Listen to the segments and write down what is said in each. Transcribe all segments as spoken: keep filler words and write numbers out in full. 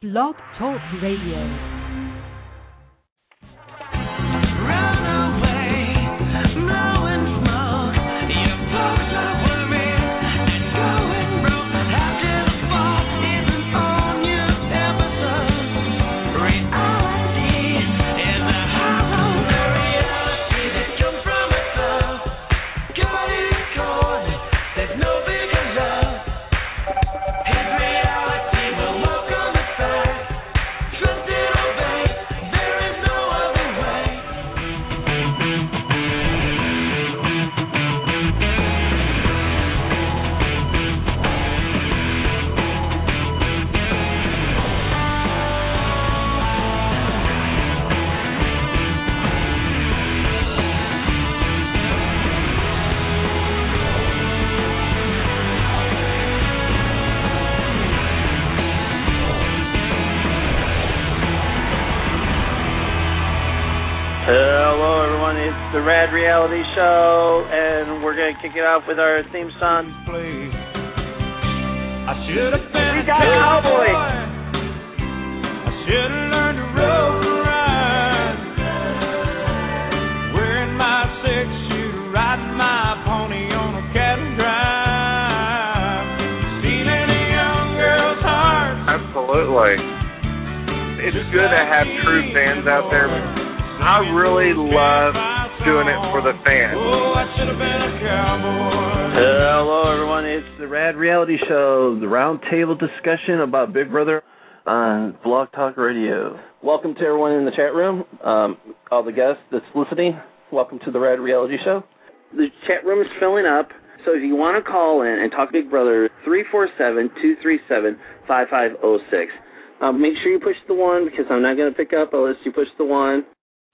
Blog Talk Radio. Hello, everyone. It's the Rad Reality Show, and we're going to kick it off with our theme song. I should have been we got a cowboy. I should have learned to rope and ride. Wearing my six shooter, riding my pony on a cattle drive. Seen any young girl's heart. Absolutely. It's good to have true fans out there. I really love doing it for the fans. Oh, I should have been a cowboy. Hello, everyone. It's the Rad Reality Show, the roundtable discussion about Big Brother on Blog Talk Radio. Welcome to everyone in the chat room, um, all the guests that's listening. Welcome to the Rad Reality Show. The chat room is filling up, so if you want to call in and talk Big Brother, three four seven, two three seven, five five zero six. Um, make sure you push the one, because I'm not going to pick up unless you push the one.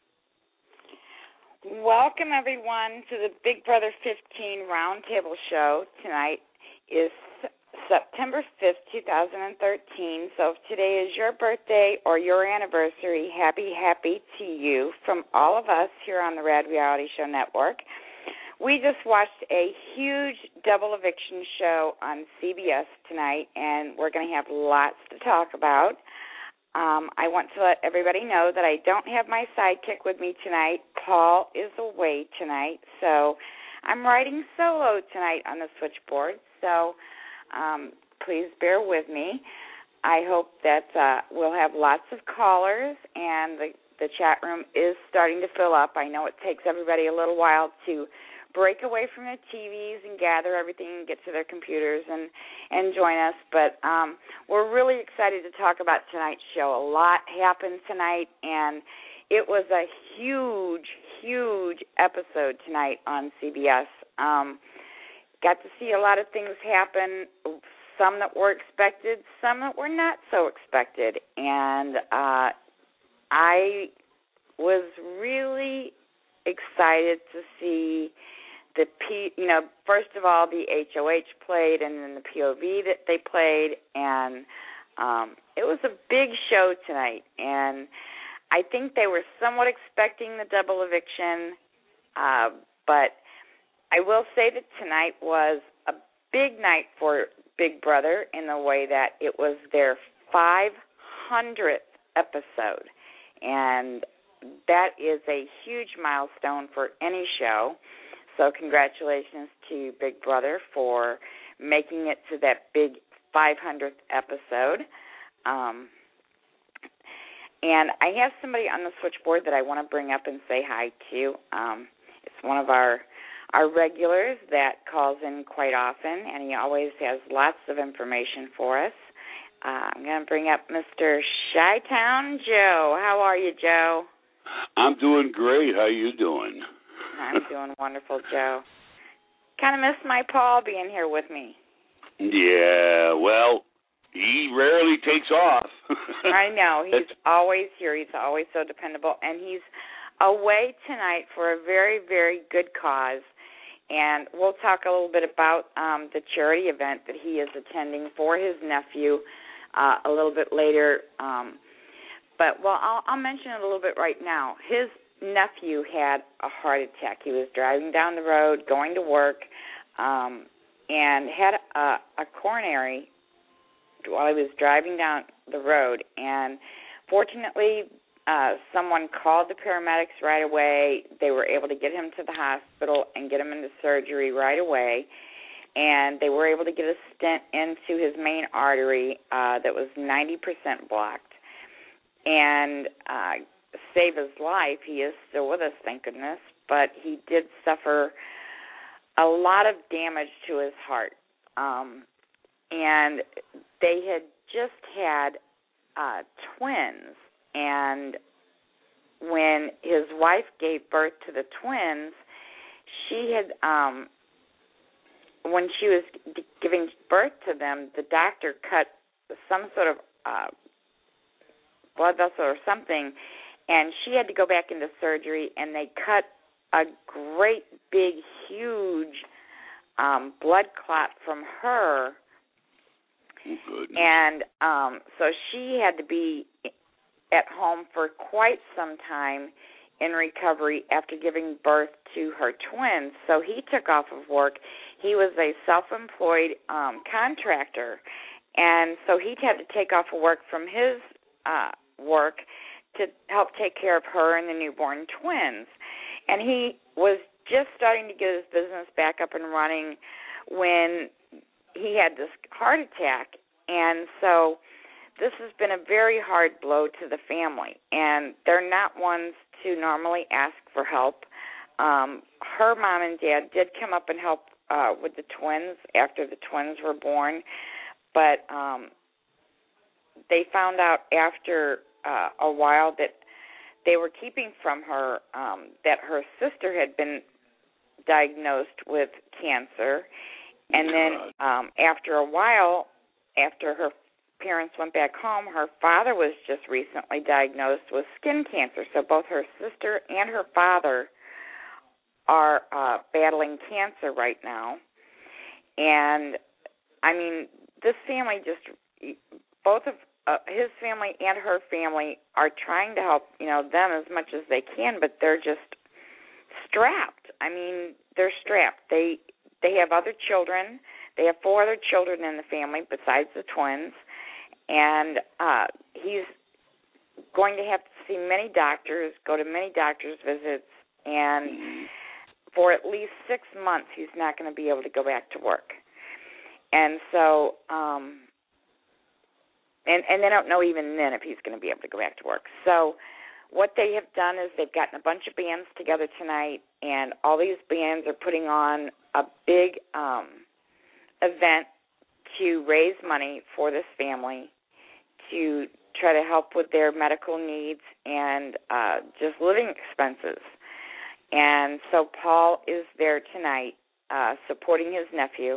Welcome, everyone, to the Big Brother fifteen Roundtable Show. Tonight is September fifth, two thousand thirteen. So if today is your birthday or your anniversary, happy, happy to you from all of us here on the Rad Reality Show Network. We just watched a huge double eviction show on C B S tonight, and we're going to have lots to talk about. Um, I want to let everybody know that I don't have my sidekick with me tonight. Paul is away tonight, so I'm riding solo tonight on the switchboard, so um, please bear with me. I hope that uh, we'll have lots of callers, and the, the chat room is starting to fill up. I know it takes everybody a little while to break away from their T Vs and gather everything and get to their computers and, and join us. But um, we're really excited to talk about tonight's show. A lot happened tonight, and it was a huge, huge episode tonight on C B S. Um, got to see a lot of things happen, some that were expected, some that were not so expected. And uh, I was really excited to see the P, you know, first of all, the H O H played, and then the P O V that they played, and um, it was a big show tonight. And I think they were somewhat expecting the double eviction, uh, but I will say that tonight was a big night for Big Brother in the way that it was their five hundredth episode, and that is a huge milestone for any show. So congratulations to Big Brother for making it to that big five hundredth episode. Um, and I have somebody on the switchboard that I want to bring up and say hi to. Um, it's one of our our regulars that calls in quite often, and he always has lots of information for us. Uh, I'm going to bring up Mister Chi-Town Joe. How are you, Joe? I'm doing great. How you doing? I'm doing wonderful, Joe. Kind of miss my Paul being here with me. Yeah, well, he rarely takes off. I know. He's always here. He's always so dependable. And he's away tonight for a very, very good cause. And we'll talk a little bit about um, the charity event that he is attending for his nephew uh, a little bit later. Um, but, well, I'll, I'll mention it a little bit right now. His nephew had a heart attack. He was driving down the road, going to work, um, and had a, a coronary while he was driving down the road, and fortunately, uh, someone called the paramedics right away. They were able to get him to the hospital and get him into surgery right away, and they were able to get a stent into his main artery uh, that was ninety percent blocked, and uh, save his life. He is still with us, thank goodness, but he did suffer a lot of damage to his heart. Um, and they had just had uh, twins, and when his wife gave birth to the twins, she had, um, when she was d- giving birth to them, the doctor cut some sort of uh, blood vessel or something, and she had to go back into surgery, and they cut a great big, huge um, blood clot from her. Oh, and um, so she had to be at home for quite some time in recovery after giving birth to her twins. So he took off of work. He was a self-employed um, contractor, and so he had to take off of work from his uh, work to help take care of her and the newborn twins. And he was just starting to get his business back up and running when he had this heart attack. And so this has been a very hard blow to the family. And they're not ones to normally ask for help. Um, her mom and dad did come up and help uh, with the twins after the twins were born. But um, they found out after uh, a while that they were keeping from her um, that her sister had been diagnosed with cancer. And then um, after a while, after her parents went back home, her father was just recently diagnosed with skin cancer. So both her sister and her father are uh, battling cancer right now. And, I mean, this family just, both of uh, his family and her family are trying to help, you know, them as much as they can, but they're just strapped. I mean, they're strapped. They they have other children. They have four other children in the family besides the twins, and uh, he's going to have to see many doctors, go to many doctors' visits, and for at least six months he's not going to be able to go back to work. And so, um, and, and they don't know even then if he's going to be able to go back to work. So what they have done is they've gotten a bunch of bands together tonight, and all these bands are putting on a big um, event to raise money for this family to try to help with their medical needs and uh, just living expenses. And so Paul is there tonight uh, supporting his nephew,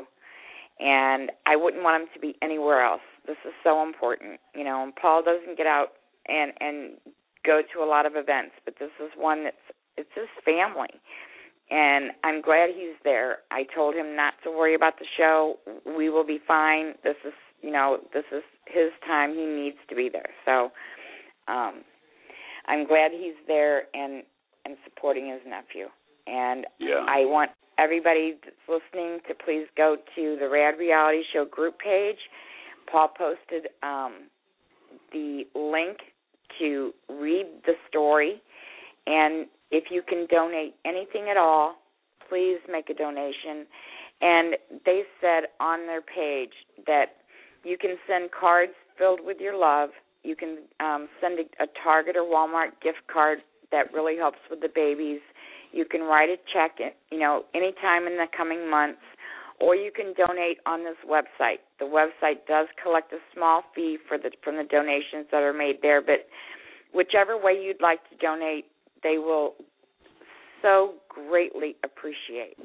and I wouldn't want him to be anywhere else. This is so important, you know, and Paul doesn't get out and, and go to a lot of events, but this is one that's, it's his family, and I'm glad he's there. I told him not to worry about the show. We will be fine. This is, you know, this is his time. He needs to be there. So um, I'm glad he's there and, and supporting his nephew. And yeah. I want everybody that's listening to please go to the Rad Reality Show group page. Paul posted um, the link to read the story, and if you can donate anything at all, please make a donation. And they said on their page that you can send cards filled with your love. You can um, send a, a Target or Walmart gift card that really helps with the babies. You can write a check, you know, anytime in the coming months, or you can donate on this website. The website does collect a small fee for the from the donations that are made there, but whichever way you'd like to donate, they will so greatly appreciate.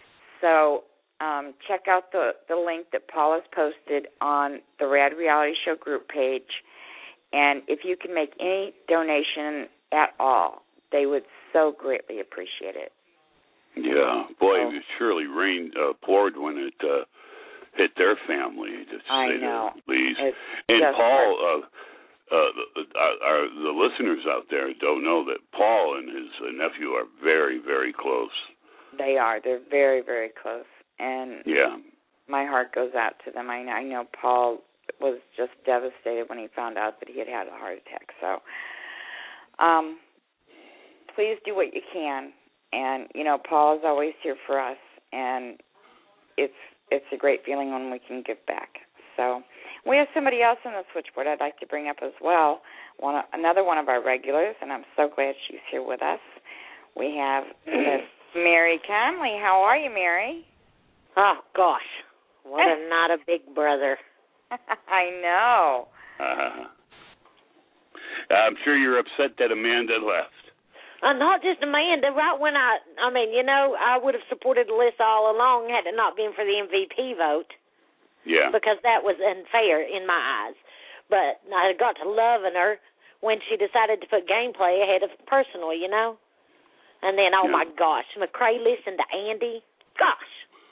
So um, check out the, the link that Paul has posted on the Rad Reality Show group page, and if you can make any donation at all, they would so greatly appreciate it. Yeah, boy, so, it surely rained, uh, poured when it uh, hit their family, to say I know. the least. It's and just Paul, uh, uh, the, uh, our, the listeners out there don't know that Paul and his uh, nephew are very, very close. They are. They're very, very close. And yeah, my heart goes out to them. I, I know Paul was just devastated when he found out that he had had a heart attack. So, um, please do what you can. And, you know, Paul is always here for us, and it's it's a great feeling when we can give back. So we have somebody else on the switchboard I'd like to bring up as well, one of, another one of our regulars, and I'm so glad she's here with us. We have Miss Mary Conley. How are you, Mary? Oh, gosh. What a not a big brother. I know. Uh, I'm sure you're upset that Amanda left. Uh, not just Amanda. Right when I, I mean, you know, I would have supported Alyssa all along had it not been for the M V P vote. Yeah. Because that was unfair in my eyes. But I got to loving her when she decided to put gameplay ahead of personal, you know. And then, oh, yeah. my gosh, McCrae listened to Andy. Gosh.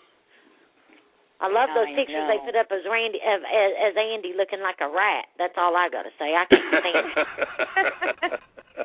I love those I pictures know. they put up as Randy, as, as Andy looking like a rat. That's all I got to say. I can't stand it.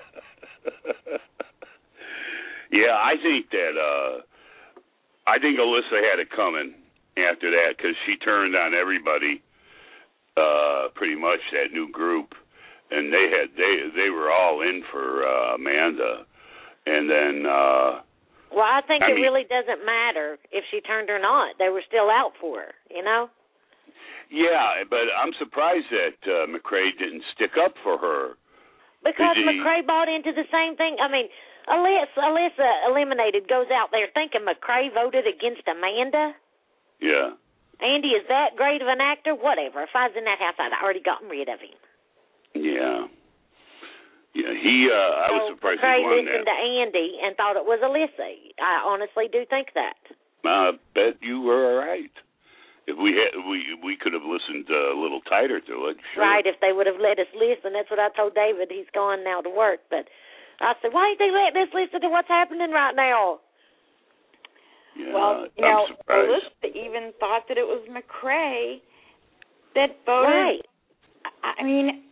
Yeah, I think that, uh, I think Alyssa had it coming after that because she turned on everybody, uh, pretty much, that new group. And they had, they, they were all in for, uh, Amanda. And then, uh, well, I think I it mean, really doesn't matter if she turned or not. They were still out for her, you know? yeah, but I'm surprised that uh, McCrae didn't stick up for her. Because he, McCrae bought into the same thing. I mean, Alyssa, Alyssa Eliminated goes out there thinking McCrae voted against Amanda. Yeah. Andy is that great of an actor? Whatever. If I was in that house, I'd already gotten rid of him. Yeah. Yeah, he, uh, I so was surprised McCrae he won listened that. to Andy and thought it was Alyssa. I honestly do think that. I bet you were right. If we had, we we could have listened uh, a little tighter to it. Sure. Right, if they would have let us listen. That's what I told David. He's gone now to work. But I said, why ain't they letting us listen to what's happening right now? Yeah, Well, you I'm know, surprised. Alyssa even thought that it was McCrae that voted. Right. I mean,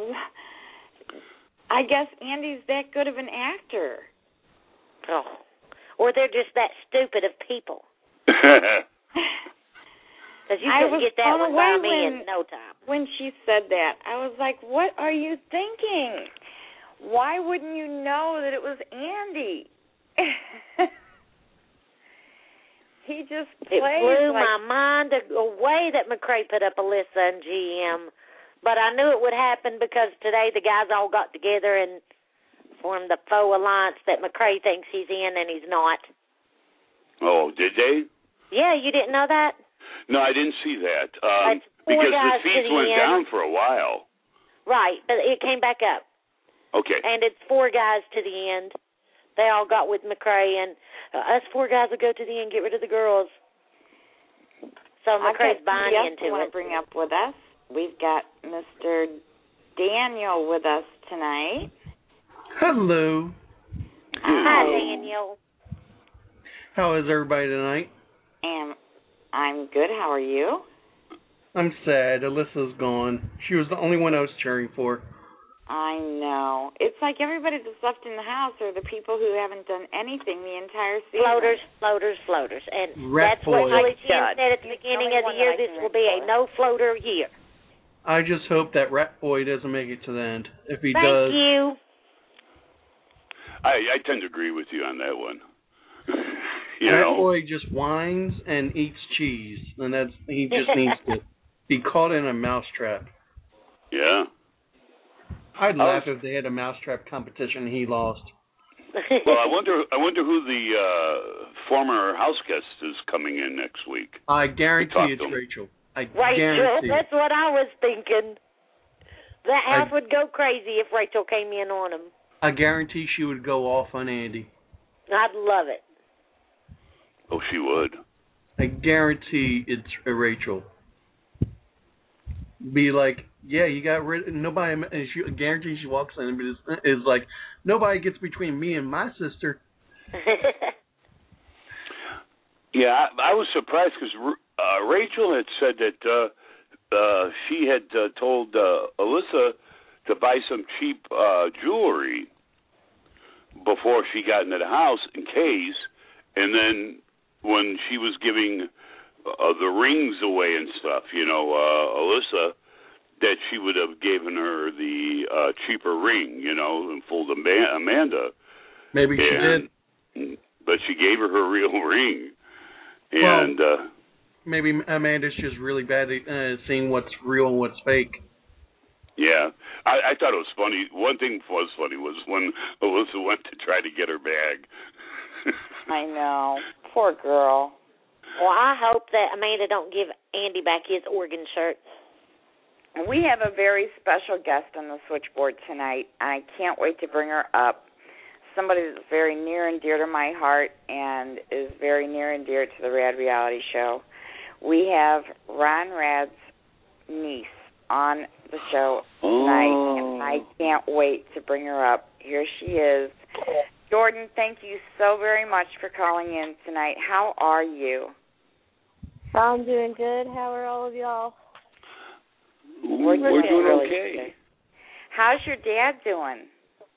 I guess Andy's that good of an actor. Oh. Or they're just that stupid of people. Because you I couldn't was get that blown one by away me when, in no time. When she said that, I was like, what are you thinking? Why wouldn't you know that it was Andy? He just plays It blew like... my mind away that McCrae put up Alyssa and G M. But I knew it would happen because today the guys all got together and formed the faux alliance that McCrae thinks he's in and he's not. Oh, did they? Yeah, you didn't know that? No, I didn't see that. Um, It's four because the guys to feeds the went end. down for a while. Right, but it came back up. Okay. And it's four guys to the end. They all got with McCrae, and uh, us four guys will go to the end, get rid of the girls. So McCrae's buying into I want it. to bring up with us. We've got Mister Daniel with us tonight. Hello. Hi, Daniel. How is everybody tonight? And I'm good. How are you? I'm sad. Alyssa's gone. She was the only one I was cheering for. I know. It's like everybody that's left in the house are the people who haven't done anything the entire season. Floaters, floaters, floaters. And Rat that's what boy. Willie Jim Like said at the He's beginning the of the only year. one that I This can will be a root for. no-floater year. I just hope that Rat Boy doesn't make it to the end. If he Thank does, you. I, I tend to agree with you on that one. you Rat know. Boy just whines and eats cheese, and that's he just needs to be caught in a mousetrap. Yeah. I'd I laugh was- if they had a mousetrap competition and he lost. Well, I wonder. I wonder who the uh, former house guest is coming in next week. I We guarantee talked it's to him. Rachel. I Rachel, guarantee. that's what I was thinking. That house I- would go crazy if Rachel came in on him. I guarantee she would go off on Andy. I'd love it. Oh, she would. I guarantee it's uh, Rachel. Be like, yeah, you got rid. Nobody. And she I guarantee she walks in and is, is like, nobody gets between me and my sister. Yeah, I, I was surprised because uh, Rachel had said that uh, uh, she had uh, told uh, Alyssa to buy some cheap uh, jewelry before she got into the house in case, and then when she was giving uh, the rings away and stuff, you know, uh, Alyssa that she would have given her the uh, cheaper ring, you know, and fooled Amanda. Maybe she and, did. But she gave her her real ring. And well, uh, maybe Amanda's just really bad at uh, seeing what's real and what's fake. Yeah, I, I thought it was funny. One thing was funny was when Alyssa went to try to get her bag. I know. Poor girl. Well, I hope that Amanda don't give Andy back his organ shirt. We have a very special guest on the switchboard tonight, and I can't wait to bring her up. Somebody that's very near and dear to my heart and is very near and dear to the Rad Reality Show. We have Ron Rad's niece on the show tonight, oh. and I can't wait to bring her up. Here she is. Jordan, thank you so very much for calling in tonight. How are you? I'm doing good. How are all of y'all? We're, We're doing really okay. Good. How's your dad doing?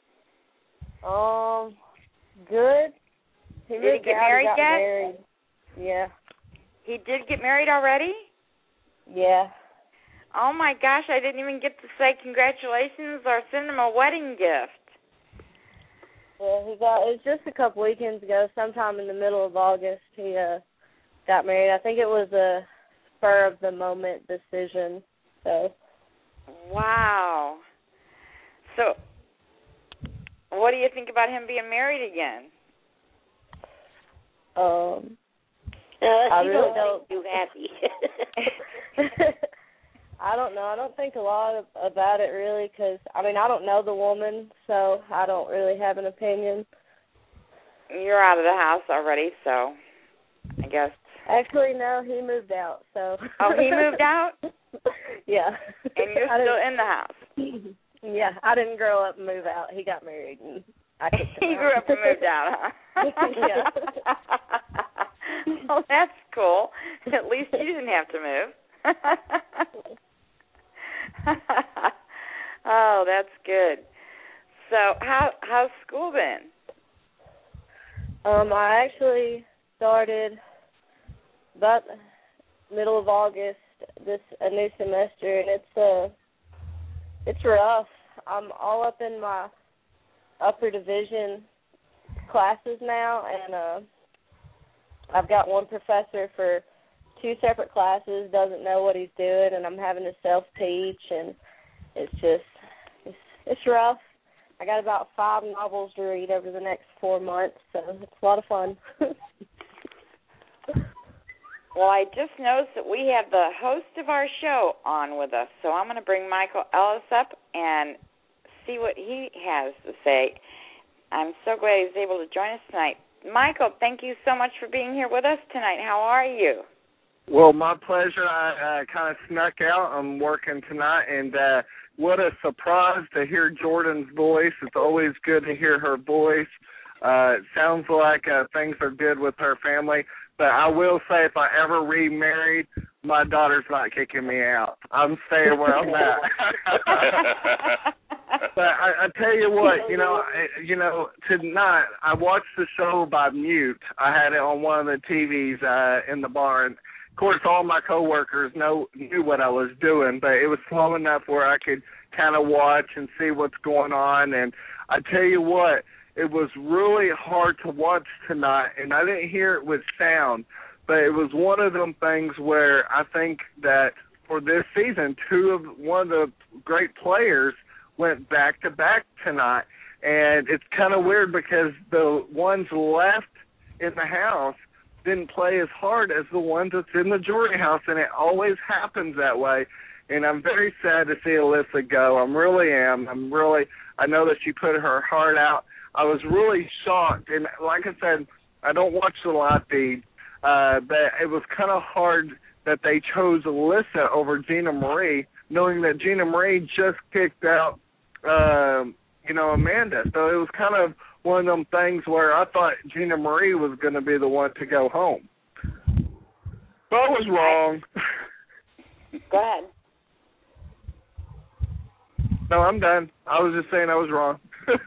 Um, good. He did he get married got yet? Married. Yeah. He did get married already? Yeah. Oh my gosh, I didn't even get to say congratulations or send him a wedding gift. Yeah, he got, it was just a couple weekends ago, sometime in the middle of August, he uh, got married. I think it was a spur of the moment decision. So. Wow. So, what do you think about him being married again? Um, uh, I you really don't don't. make you happy. I don't know. I don't think a lot of, about it really, because I mean I don't know the woman, so I don't really have an opinion. You're out of the house already, so I guess. Actually, no, he moved out. So. Oh, he moved out? Yeah. And you're still in the house. Yeah, I didn't grow up and move out. He got married, and I kicked him He out. grew up and moved out, huh? Yeah. Well, that's cool. At least you didn't have to move. Oh, that's good. So, how how's school been? Um, I actually started about middle of August this a new semester, and it's uh it's rough. I'm all up in my upper division classes now, and uh, I've got one professor for two separate classes, doesn't know what he's doing, and I'm having to self-teach, and it's just, it's, it's rough. I got about five novels to read over the next four months, so it's a lot of fun. Well, I just noticed that we have the host of our show on with us, so I'm going to bring Michael Ellis up and see what he has to say. I'm so glad he's able to join us tonight. Michael, thank you so much for being here with us tonight. How are you? Well, my pleasure. I uh, kind of snuck out. I'm working tonight, and uh, what a surprise to hear Jordan's voice. It's always good to hear her voice. Uh, it sounds like uh, things are good with her family. But I will say, if I ever remarried, my daughter's not kicking me out. I'm staying where I'm at. But I, I tell you what, you know, I, you know, tonight I watched the show by mute. I had it on one of the T Vs uh, in the bar, and of course, all my coworkers know knew what I was doing, but it was slow enough where I could kind of watch and see what's going on. And I tell you what, it was really hard to watch tonight, and I didn't hear it with sound, but it was one of them things where I think that for this season, two of one of the great players went back to back tonight, and it's kind of weird because the ones left in the house didn't play as hard as the ones that's in the jury house, and it always happens that way. And I'm very sad to see Alyssa go. I really am. I'm really. I know that she put her heart out. I was really shocked, and like I said, I don't watch the live feed, uh, but it was kind of hard that they chose Alyssa over Gina Marie, knowing that Gina Marie just kicked out, um, you know, Amanda. So it was kind of one of them things where I thought Gina Marie was going to be the one to go home. But I was wrong. Go ahead. No, I'm done. I was just saying I was wrong.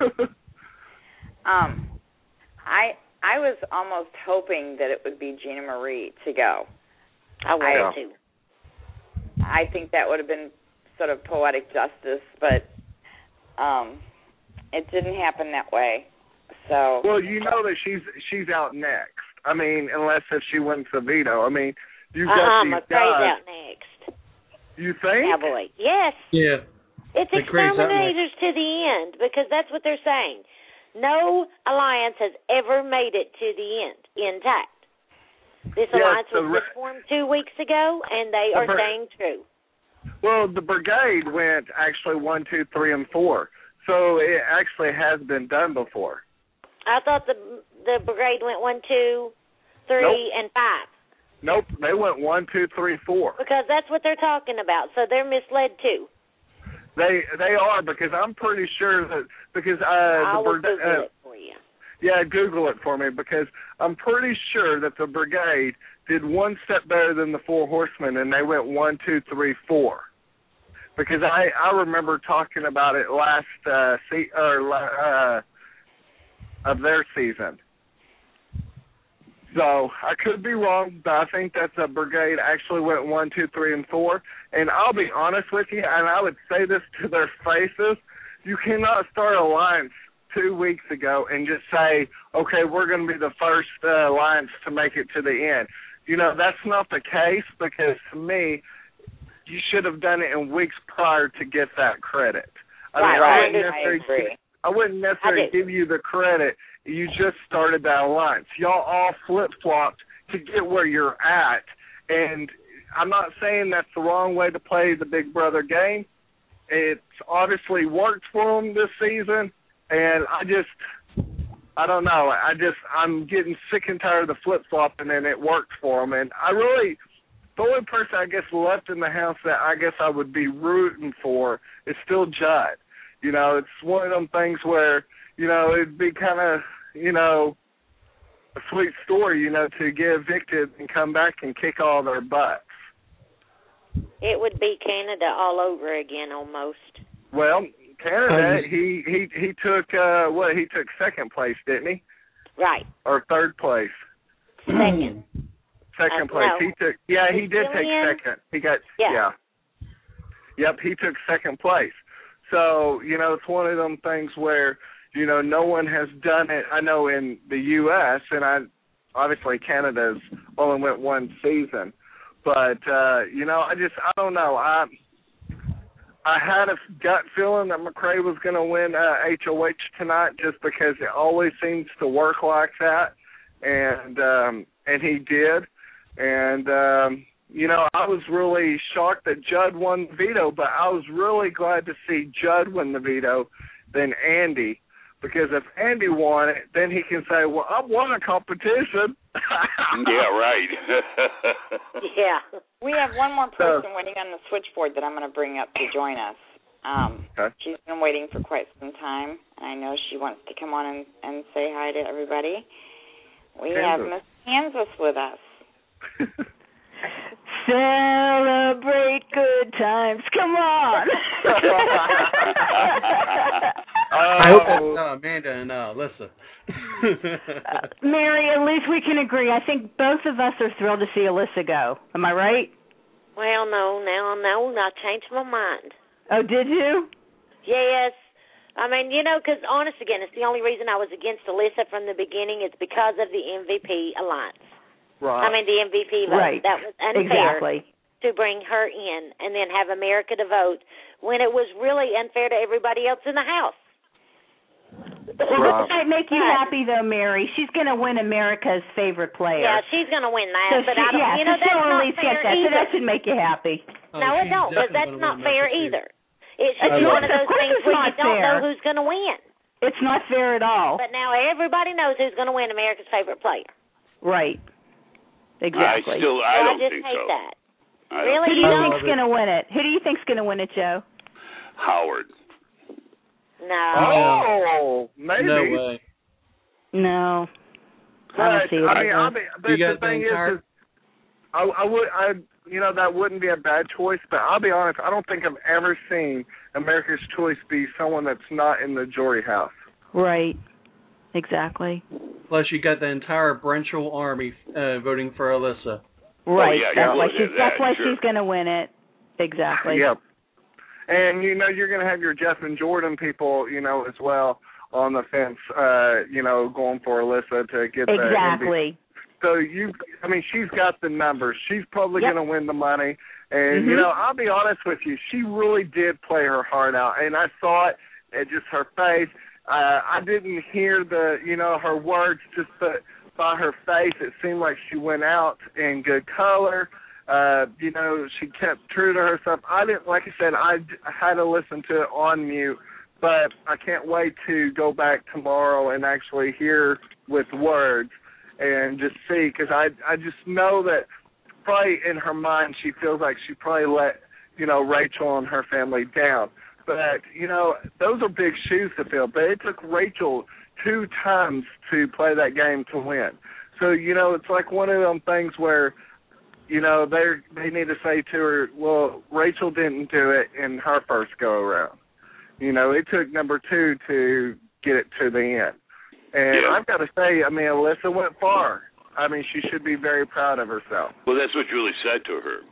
um, I I was almost hoping that it would be Gina Marie to go. I would I, too. I think that would have been sort of poetic justice, but um, it didn't happen that way. So. Well, you know that she's she's out next. I mean, unless if she wins the veto. I mean, you've got uh-uh, these McCrae's guys. out next. You think? Cowboy. Yes. Yeah. It's McCrae's out exterminators to the end, because that's what they're saying. No alliance has ever made it to the end intact. This Yes, alliance the was re- just formed two weeks ago, and they The are br- staying true. Well, the brigade went actually one, two, three, and four. So it actually has been done before. I thought the the brigade went one, two, three, Nope. and five. Nope, they went one, two, three, four. Because that's what they're talking about. So they're misled too. They they are, because I'm pretty sure that because uh, I the will brigade. Google Uh, it for you. yeah, Google it for me, because I'm pretty sure that the brigade did one step better than the Four Horsemen, and they went one, two, three, four. Because I I remember talking about it last uh, se- or uh, of their season. So I could be wrong, but I think that the brigade actually went one, two, three, and four. And I'll be honest with you, and I would say this to their faces: you cannot start an alliance two weeks ago and just say, okay, we're going to be the first uh, alliance to make it to the end. You know, that's not the case, because to me, you should have done it in weeks prior to get that credit. I Right, mean, right. I wouldn't I necessarily, agree. I wouldn't necessarily I do. give you the credit. You just started that alliance. Y'all all flip-flopped to get where you're at. And I'm not saying that's the wrong way to play the Big Brother game. It's obviously worked for them this season. And I just, I don't know. I just, I'm getting sick and tired of the flip-flopping, and it worked for them. And I really, the only person I guess left in the house that I guess I would be rooting for is still Judd. You know, it's one of them things where, you know, it'd be kind of, you know, a sweet story, you know, to get evicted and come back and kick all their butts. It would be Canada all over again, almost. Well, Canada, Um, he he he took uh, what? He took second place, didn't he? Right. Or third place? Second. Second Uh, place. no. He took. Yeah, he did take Brazilian? second. He got. Yeah. yeah. Yep, he took second place. So, you know, it's one of them things where, you know, no one has done it. I know in the U S, and I obviously Canada's only went one season. But, uh, you know, I just, I don't know. I I had a gut feeling that McCrae was going to win uh, H O H tonight, just because it always seems to work like that. And, um, and he did. And, um, you know, I was really shocked that Judd won the veto, but I was really glad to see Judd win the veto than Andy, because if Andy won it, then he can say, well, I won a competition. Yeah, right. Yeah. We have one more So- person waiting on the switchboard that I'm going to bring up to join us. Um, Okay. She's been waiting for quite some time, and I know she wants to come on and, and say hi to everybody. We have Kansas. Miss Kansas with us. Celebrate good times. Come on. I hope that's uh, Amanda and uh, Alyssa. Uh, Mary, at least we can agree. I think both of us are thrilled to see Alyssa go. Am I right? Well, no, now, no, I changed my mind. Oh, did you? Yes. I mean, you know, because honest again, it's the only reason I was against Alyssa from the beginning. It's because of the M V P alliance. Right. I mean, the M V P vote. Right. That was unfair Exactly. to bring her in and then have America to vote when it was really unfair to everybody else in the house. Well, Right. this might make you Right. happy, though, Mary. She's going to win America's favorite player. Yeah, she's going to win that, So but she, I don't, yeah, you know, so that's she'll at not least fair get that. either. So that should make you happy. Oh, no, it she's don't, because definitely that's gonna not win fair that too. either. It should Of be course- one of of those course things it's where not you don't fair. know who's going to win. It's not fair at all. But now everybody knows who's going to win America's favorite player. Right. I Exactly. still, I Well, don't I just think hate so. that. I don't Really? Who do think you I think's love it. going to win it? Who do you think's going to win it, Joe? Howard. No. Oh, maybe. No way. No. I But, don't see it. I mean, I mean, but You the got the thing entire- is, is I, I would, I, you know, that wouldn't be a bad choice. But I'll be honest, I don't think I've ever seen America's Choice be someone that's not in the jury house. Right. Exactly. Plus, you got the entire Brenchel army uh, voting for Alyssa. Right. yeah, that's you why would she's have that's that, why sure. she's going to win it. Exactly. Yep. And, you know, you're going to have your Jeff and Jordan people, you know, as well on the fence, uh, you know, going for Alyssa to get the exactly. So you, I mean, she's got the numbers. She's probably yep. going to win the money. And, mm-hmm. you know, I'll be honest with you, she really did play her heart out. And I saw it at just her face. Uh, I didn't hear the, you know, her words, just the, by her face. It seemed like she went out in good color. Uh, you know, she kept true to herself. I didn't, like I said, I, I had to listen to it on mute. But I can't wait to go back tomorrow and actually hear with words and just see, because I I just know that probably in her mind she feels like she probably let, you know, Rachel and her family down. But, you know, those are big shoes to fill. But it took Rachel two times to play that game to win. So, you know, it's like one of them things where, you know, they they need to say to her, well, Rachel didn't do it in her first go-around. You know, it took number two to get it to the end. And yeah. I've got to say, I mean, Alyssa went far. I mean, she should be very proud of herself. Well, that's what Julie said to her.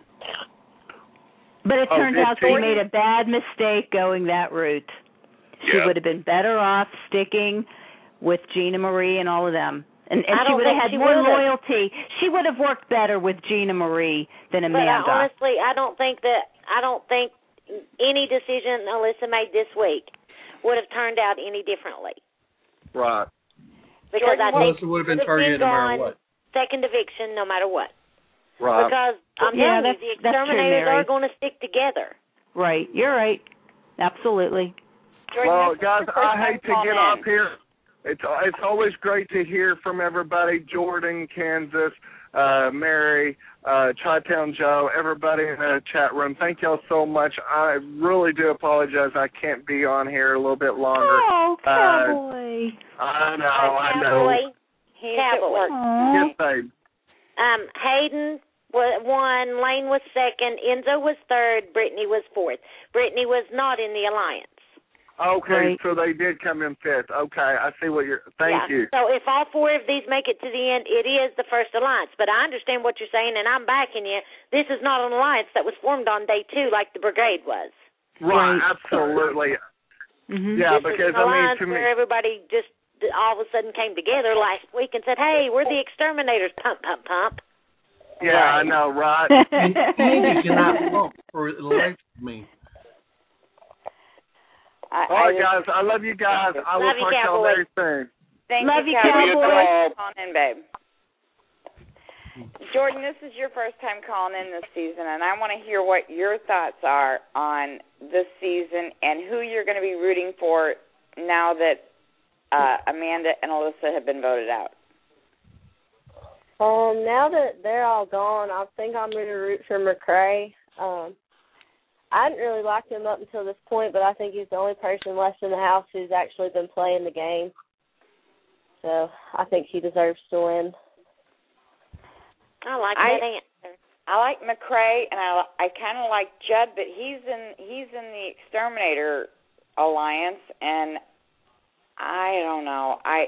But it oh, turns out she made a bad mistake going that route. She yeah. would have been better off sticking with Gina Marie and all of them. And, and she would have had more loyalty. She would have worked better with Gina Marie than Amanda. But I, honestly, I don't think that, I don't think any decision Alyssa made this week would have turned out any differently. Right. Because I think Alyssa would have been targeted no matter what. Second eviction, no matter what. Right. Because I'm yeah, telling you, the exterminators true, are going to stick together. Right. You're right. Absolutely. Well, guys, I hate to get off here. It's it's always great to hear from everybody. Jordan, Kansas, uh, Mary, uh, Chi-Town Joe, everybody in the chat room. Thank y'all so much. I really do apologize. I can't be on here a little bit longer. Oh, cowboy. Uh, I know, I know. Cowboy. Cowboy. Yes, babe. Um, Hayden won, Lane was second, Enzo was third, Brittany was fourth. Brittany was not in the alliance. Okay, right. So they did come in fifth. Okay, I see what you're. Thank yeah. you. So if all four of these make it to the end, it is the first alliance. But I understand what you're saying, and I'm backing you. This is not an alliance that was formed on day two like the brigade was. Right, absolutely. Mm-hmm. Yeah, this because is an I mean, alliance to me, where everybody just all of a sudden came together last week and said, "Hey, we're the exterminators." Pump, pump, pump. Yeah, right. I know, right? And Andy cannot vote for the life of me. I, All right, I guys. I love you guys. I will love talk to y'all very soon. Thank love you, you, Cowboy. Cowboy. Calling in, babe. Jordan, this is your first time calling in this season, and I want to hear what your thoughts are on this season and who you're going to be rooting for now that uh, Amanda and Alyssa have been voted out. Um, now that they're all gone, I think I'm going to root for McCrae. Um, I didn't really like him up until this point, but I think he's the only person left in the house who's actually been playing the game. So I think he deserves to win. I like I, that answer. I like McCrae, and I I kind of like Judd, but he's in he's in the Exterminator Alliance, and I don't know. I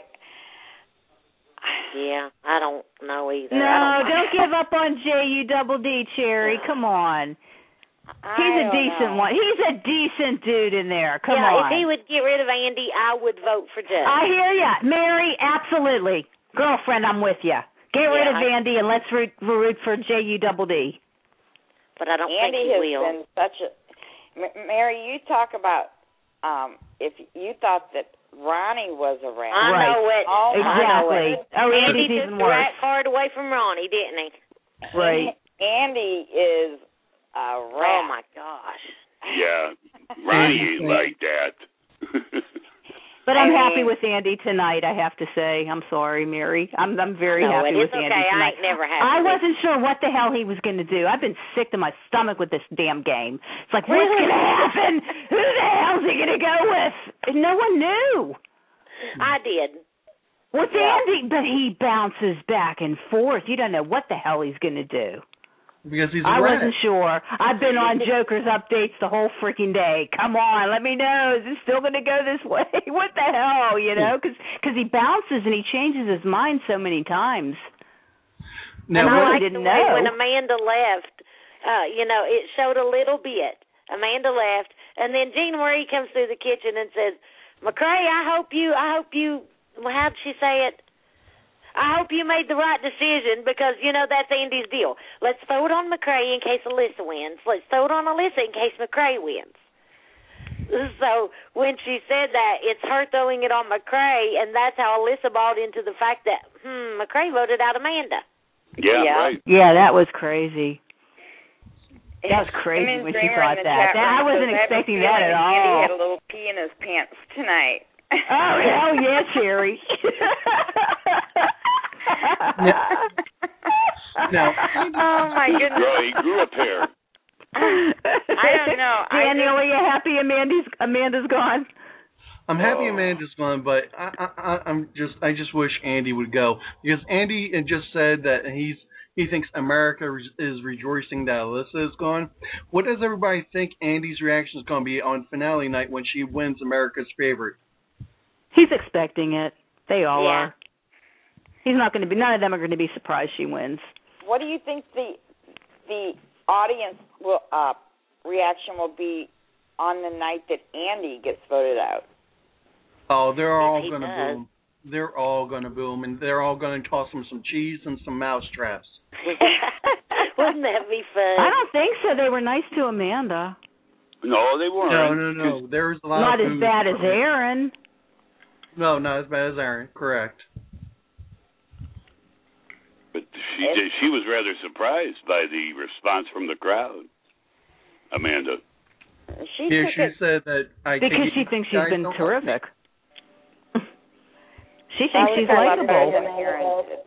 yeah, I don't know either. No, I don't, don't give up on J U double D, Cherry. Come on. I He's a don't decent know. one. He's a decent dude in there. Come yeah, on. if he would get rid of Andy, I would vote for Judd. I hear ya. Mary, absolutely. Girlfriend, I'm with you. Get rid Yeah, of I- Andy and let's root, root for J U double D. But I don't Andy think he has will. been such a M- Mary. You talk about um, if you thought that Ronnie was around. I Right. know it. Oh, Exactly. Oh, Andy Andy's took even the worse. right card away from Ronnie, didn't he? Right. Andy is a rat. Oh, my gosh. Yeah, Ronnie ain't like that. But I'm I happy mean- with Andy tonight, I have to say. I'm sorry, Mary. I'm I'm very No, happy it with is Andy okay. I tonight. ain't never happy I with wasn't sure what the hell he was going to do. I've been sick to my stomach with this damn game. It's like, what's going to happen? Who the hell's he going to go with? And no one knew. I did. What's Yeah. Andy? But he bounces back and forth. You don't know what the hell he's going to do. Because he's a I rat. wasn't sure. I've been on Joker's updates the whole freaking day. Come on, let me know. Is it still going to go this way? What the hell, you know? Because he bounces and he changes his mind so many times. Now, And I I like didn't the way know. when Amanda left, uh, you know, it showed a little bit. Amanda left, And then Gina Marie comes through the kitchen and says, McCrae, I hope you, I hope you, well, how'd she say it? I hope you made the right decision because, you know, that's Andy's deal. Let's throw it on McCrae in case Alyssa wins. Let's throw it on Alyssa in case McCrae wins. So when she said that, it's her throwing it on McCrae, and that's how Alyssa bought into the fact that, hmm, McCrae voted out Amanda. Yeah, yeah. right. Yeah, that was crazy. That was crazy Simmons when she Dreamer thought in the that. chat that. I room wasn't says, expecting I have a that at feeling Andy all. had a little pee in his pants tonight. Oh, hell yeah, Sherry. No. Oh, my goodness. Bro, he grew a pair. I don't know. Daniel, I are you happy Amanda's, Amanda's gone? I'm happy Oh. Amanda's gone, but I, I, I'm just, I just wish Andy would go because Andy had just said that he's, he thinks America is rejoicing that Alyssa is gone. What does everybody think Andy's reaction is going to be on finale night when she wins America's favorite? He's expecting it. They all Yeah. are. He's not going to be. None of them are going to be surprised she wins. What do you think the the audience will uh, reaction will be on the night that Andy gets voted out? Oh, they're all He going to does. boom. They're all going to boom, and they're all going to toss him some cheese and some mouse traps. Wouldn't that be fun? I don't think so. They were nice to Amanda. No, they weren't. No, no, no. There's a lot Not of as food bad as for- Aaron. No, not as bad as Aaron. Correct. But she did, she was rather surprised by the response from the crowd, Amanda. She Yeah, took she it. said that I Because think she you thinks she's guys been don't like terrific. She I thinks would she's say a lot better likable. than Aaron did.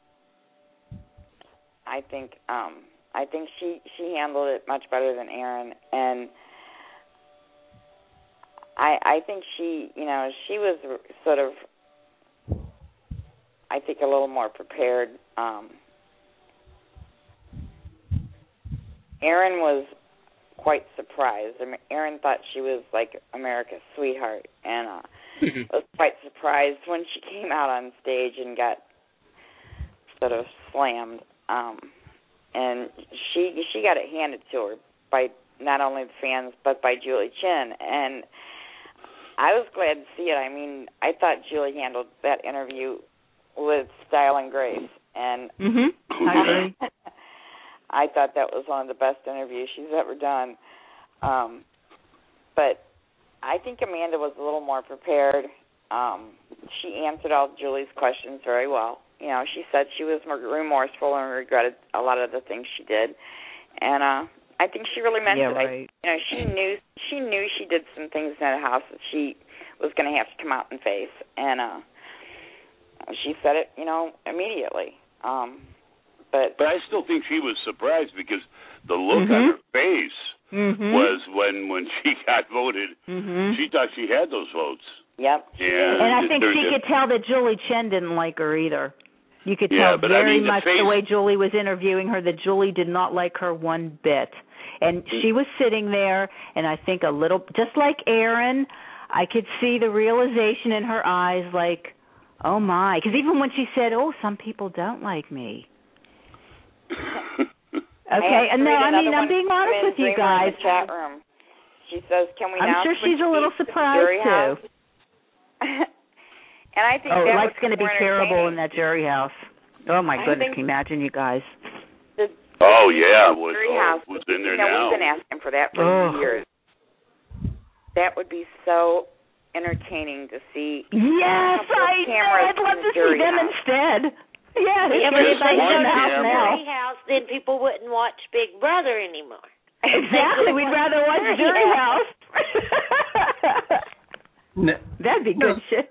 I think um I think she she handled it much better than Aaron, and I I think she you know she was sort of I think a little more prepared. Um, Aaron was quite surprised. I mean, Aaron thought she was like America's sweetheart, and uh, was quite surprised when she came out on stage and got sort of slammed. Um, and she she got it handed to her by not only the fans but by Julie Chen, and I was glad to see it. I mean, I thought Julie handled that interview with style and grace, and Mhm. I agree. I thought that was one of the best interviews she's ever done. Um, but I think Amanda was a little more prepared. Um, she answered all Julie's questions very well. You know, she said she was remorseful and regretted a lot of the things she did, and uh, I think she really meant Yeah, it. right. I, you know, she knew she knew she did some things in that house that she was going to have to come out and face, and uh, she said it, you know, immediately. Um, but But I still think she was surprised because the look Mhm. on her face Mhm. was when when she got voted. Mhm. She thought she had those votes. yep. Yeah, And I think there- she could tell that Julie Chen didn't like her either. You could Yeah, tell but I very mean, the much face- the way Julie was interviewing her that Julie did not like her one bit. And she was sitting there, and I think a little, just like Aaron, I could see the realization in her eyes like, oh my. Because even when she said, oh, some people don't like me. Okay, and no, I mean, I'm being honest with you guys. In the chat room. She says, "Can we I'm now sure switch she's a little seats to the surprised jury too. house?" And I think Oh, that life's was going to be more terrible in entertaining. that jury house. Oh my I goodness, think- can you imagine, you guys? The Oh yeah, was jury oh, house. was in there you know, now. we've been asking for that for Ugh. years. That would be so entertaining to see. Yes, Couple of I know. cameras I'd love in to the jury see them house. instead. Yeah, Yeah, yeah, but if Just they one had in the house camera. now. Jury house, then people wouldn't watch Big Brother anymore. Exactly, we'd rather watch Jury Yeah. House. No, That'd be good No. shit.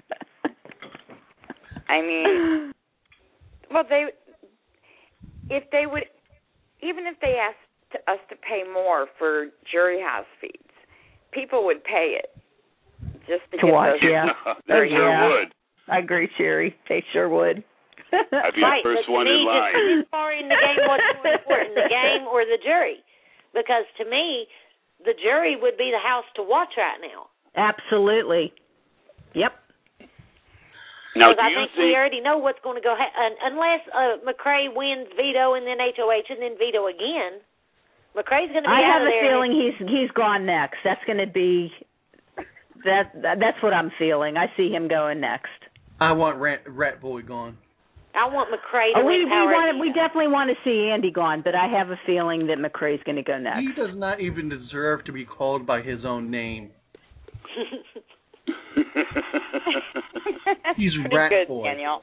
I mean, well, they if they would, even if they asked to, us to pay more for jury house feeds, people would pay it just to, To get watch, those. yeah. they Oh, sure yeah. would. I agree, Sherry. They sure would. I'd be Right, the first but to one me, in line. just as far in the game, what's more important, the game or the jury? Because to me, the jury would be the house to watch right now. Absolutely. Yep. Now, Because do I you think think? we already know what's going to go. Ha- un- unless uh, McCrae wins veto and then H O H and then veto again, McCrae's going to be I out have of a there. feeling he's he's gone next. That's going to be that, that. That's what I'm feeling. I see him going next. I want Rat, Rat Boy gone. I want McCrae to Oh, we win we Power want Rangers. we definitely want to see Andy gone, but I have a feeling that McCrae's going to go next. He does not even deserve to be called by his own name. He's Pretty Rat good, Boy. Daniel.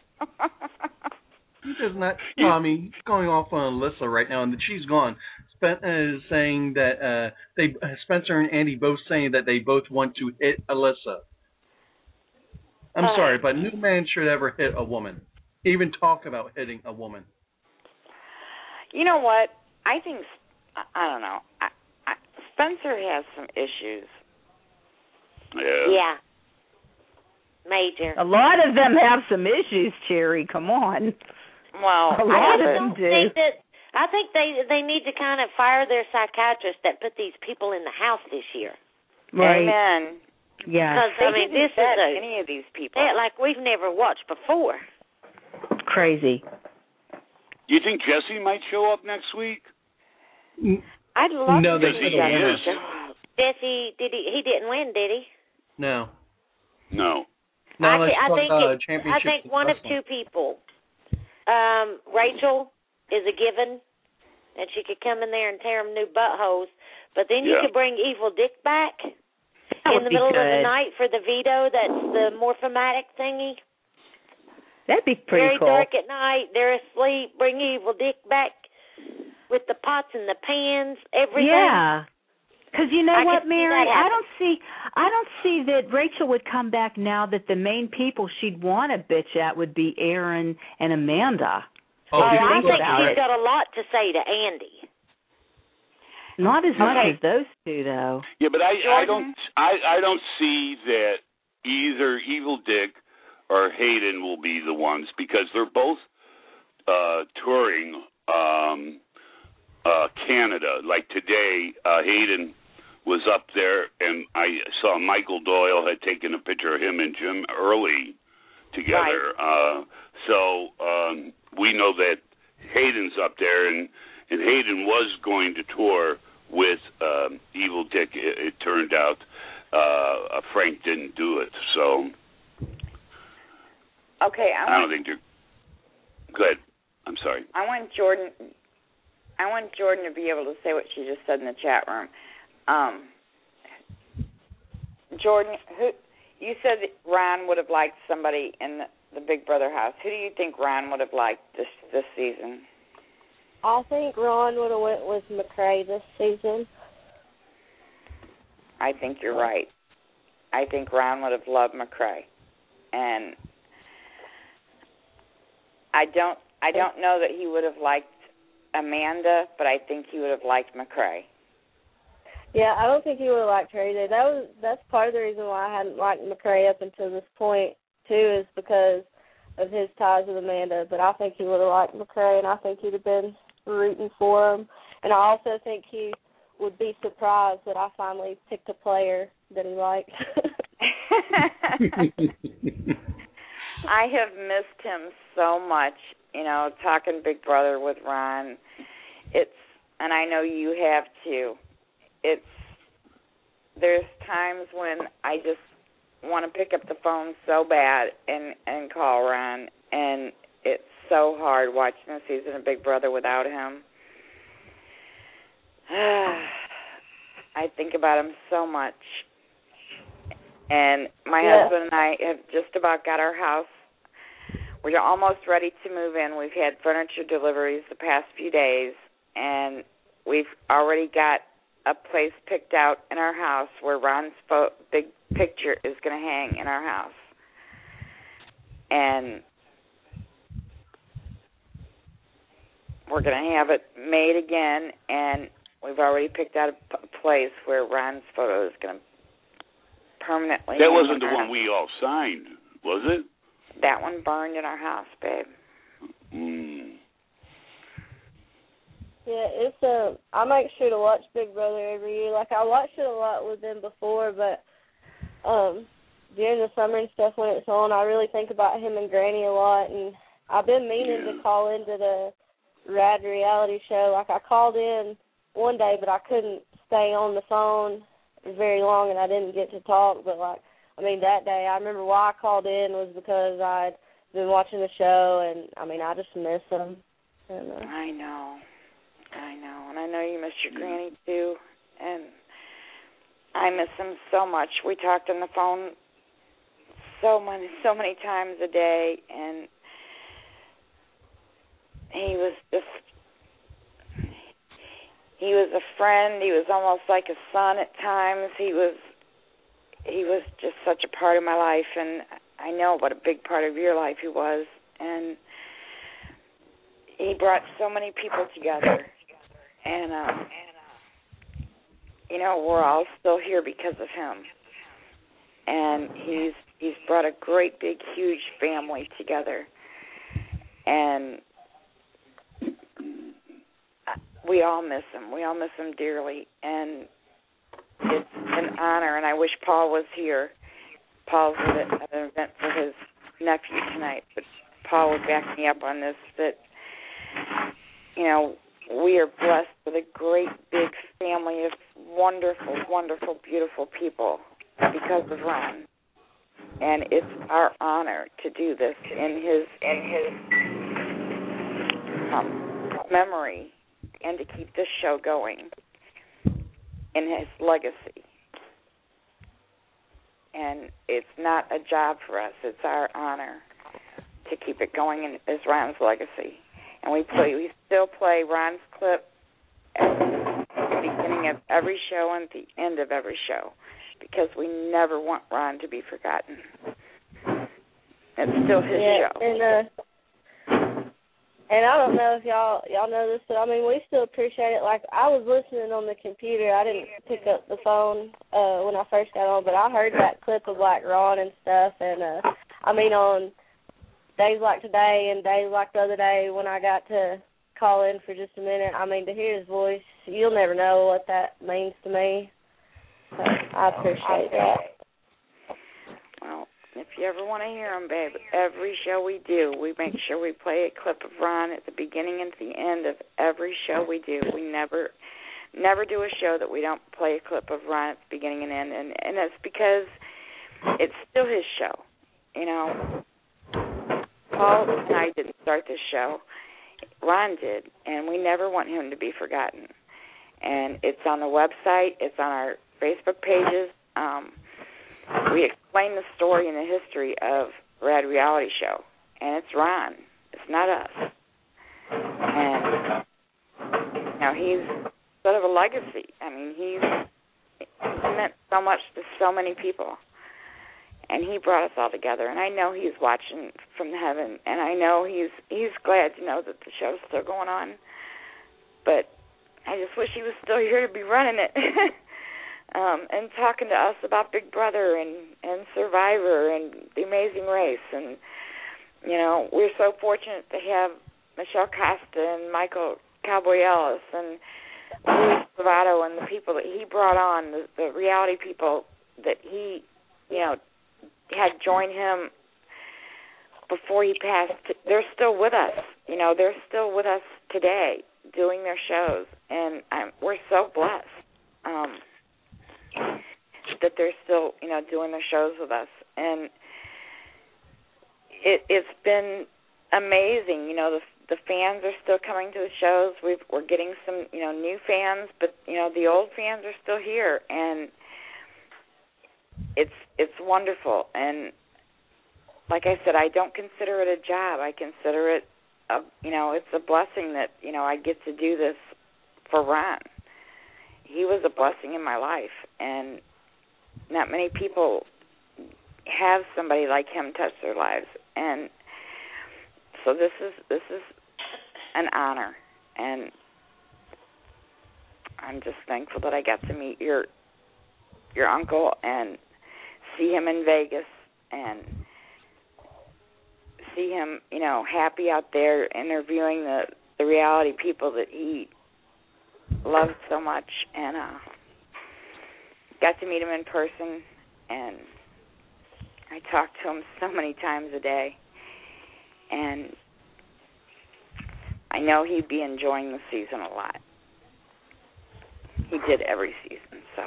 He does not. Tommy, he's going off on Alyssa right now, and that she's gone. Spencer is saying that uh, they uh, Spencer and Andy both saying that they both want to hit Alyssa. I'm Uh. sorry, but no man should ever hit a woman. Even talk about hitting a woman. You know what? I think I, I don't know. I, I, Spencer has some issues. Yeah. Yeah. Major. A lot of them have some issues, Cherry. Come on. Well, A I lot just of them don't do. think that. I think they they need to kind of fire their psychiatrist that put these people in the house this year. Right. Amen. Yeah. Because They I mean, didn't this is vet a any of these people. yeah, like we've never watched before. Crazy. You think Jesse might show up next week? I'd love No, to they see said Jesse Anna. show up. Jesse, did he? He didn't win, did he? No. No. No, I, let's thi- I talk think uh, it, I championships think in one of wrestling. two people. Um, Rachel is a given, and she could come in there and tear them new buttholes. But then you Yeah. could bring Evil Dick back That in would the be middle of good. the night for the veto. That's the morphomatic thingy. That'd be pretty Very cool. dark at night. They're asleep. Bring Evil Dick back with the pots and the pans, everything. Yeah. Because you know I what, could see Mary? that I happen. don't see I don't see that Rachel would come back now that the main people she'd want to bitch at would be Aaron and Amanda. Oh, Oh, if you I think think about she's it. got a lot to say to Andy. Not as much Okay. as those two, though. Yeah, but I, I Jordan? don't I, I don't see that either Evil Dick or Hayden will be the ones because they're both uh, touring um, uh, Canada. Like today, uh, Hayden was up there, and I saw Michael Doyle had taken a picture of him and Jim Early together. Uh, so um, we know that Hayden's up there, and, and Hayden was going to tour with um, Evil Dick. It, it turned out uh, Frank didn't do it, so Okay, I I want don't think they're good. I'm sorry. I want Jordan I want Jordan to be able to say what she just said in the chat room. Um, Jordan, who you said that Ryan would have liked somebody in the, the Big Brother house. Who do you think Ryan would have liked this this season? I think Ron would have went with McCrae this season. I think you're right. I think Ryan would have loved McCrae, and I don't I don't know that he would have liked Amanda, but I think he would have liked McCrae. Yeah, I don't think he would have liked her either. That was that's part of the reason why I hadn't liked McCrae up until this point too, is because of his ties with Amanda. But I think he would have liked McCrae, and I think he'd have been rooting for him. And I also think he would be surprised that I finally picked a player that he liked. I have missed him so much, you know, talking Big Brother with Ron. It's, and I know you have too. It's, there's times when I just want to pick up the phone so bad and, and call Ron, and it's so hard watching the season of Big Brother without him. I think about him so much. And my Yeah. husband and I have just about got our house. We're almost ready to move in. We've had furniture deliveries the past few days, and we've already got a place picked out in our house where Ron's fo- big picture is going to hang in our house. And we're going to have it made again, and we've already picked out a p- place where Ron's photo is going to permanently That hang wasn't in the our one house. we all signed, was it? That one burned in our house, babe. Mm. Yeah, it's a. I make sure to watch Big Brother every year. Like I watched it a lot with them before, but um, during the summer and stuff when it's on, I really think about him and Granny a lot. And I've been meaning Yeah. to call into the Rad reality show. Like I called in one day, but I couldn't stay on the phone very long, and I didn't get to talk. But like, I mean, that day, I remember why I called in was because I'd been watching the show, and I mean, I just miss them. And, uh, I know, I know, and I know you miss your granny too, and I miss him so much. We talked on the phone so many, so many times a day, and he was just, he was a friend. He was almost like a son at times. He was, he was just such a part of my life, and I know what a big part of your life he was, and he brought so many people together, and, um, you know, we're all still here because of him, and he's he's brought a great, big, huge family together, and we all miss him. We all miss him dearly, and it's an honor, and I wish Paul was here. Paul's at an event for his nephew tonight, but Paul would back me up on this, that, you know, we are blessed with a great big family of wonderful, wonderful, beautiful people because of Ron. And it's our honor to do this in his in his um, memory, and to keep this show going in his legacy. And it's not a job for us; it's our honor to keep it going in as Ron's legacy. And we play, we still play Ron's clip at the beginning of every show and at the end of every show, because we never want Ron to be forgotten. It's still his yeah, show. And uh, and I don't know if y'all y'all know this, but I mean, we still appreciate it. Like, I was listening on the computer. I didn't pick up the phone uh, when I first got on, but I heard that clip of like Ron and stuff. And uh, I mean, on days like today and days like the other day when I got to call in for just a minute, I mean, to hear his voice, you'll never know what that means to me. So I appreciate that. Well, if you ever want to hear him, babe, every show we do, we make sure we play a clip of Ron at the beginning and at the end of every show we do. We never never do a show that we don't play a clip of Ron at the beginning and end, and, and that's because it's still his show, you know. Paul and I didn't start this show. Ron did, and we never want him to be forgotten. And it's on the website. It's on our Facebook pages. Um, we explain the story and the history of Rad Reality Show, and it's Ron. It's not us. And you know, he's sort of a legacy. I mean, he's, he's meant so much to so many people. And he brought us all together, and I know he's watching from heaven, and I know he's he's glad to know that the show's still going on. But I just wish he was still here to be running it, um, and talking to us about Big Brother and, and Survivor and The Amazing Race. And, you know, we're so fortunate to have Michelle Costa and Michael Cowboy Ellis and Luis Salvato and the people that he brought on, the, the reality people that he, you know, had joined him before he passed. They're still with us. You know, they're still with us today doing their shows, and I'm, we're so blessed um, that they're still, you know, doing their shows with us. And it, it's been amazing. You know, the the fans are still coming to the shows. We've, we're getting some, you know, new fans, but, you know, the old fans are still here, and It's it's wonderful, and like I said, I don't consider it a job. I consider it, a, you know, it's a blessing that, you know, I get to do this for Ron. He was a blessing in my life, and not many people have somebody like him touch their lives, and so this is this is an honor, and I'm just thankful that I got to meet your your uncle and see him in Vegas and see him, you know, happy out there interviewing the, the reality people that he loves so much, and uh, got to meet him in person, and I talk to him so many times a day, and I know he'd be enjoying the season a lot. he did every season. So,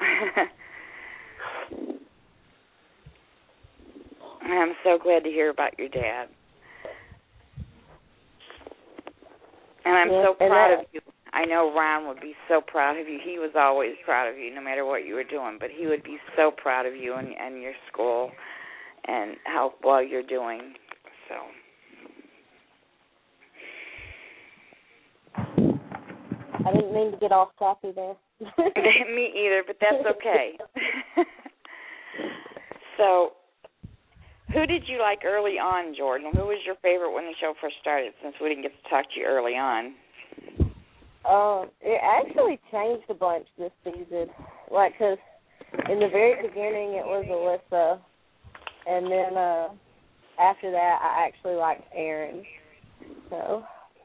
I'm so glad to hear about your dad, and I'm yeah, so proud that, of you. I know Ron would be so proud of you. He was always proud of you, no matter what you were doing. But he would be so proud of you and, and your school and how well you're doing. So. I didn't mean to get off topic there. Me either, but that's okay. So, who did you like early on, Jordan? Who was your favorite when the show first started, since we didn't get to talk to you early on? Um, it actually changed a bunch this season. Like, because in the very beginning it was Alyssa, and then uh, after that I actually liked Aaron. So.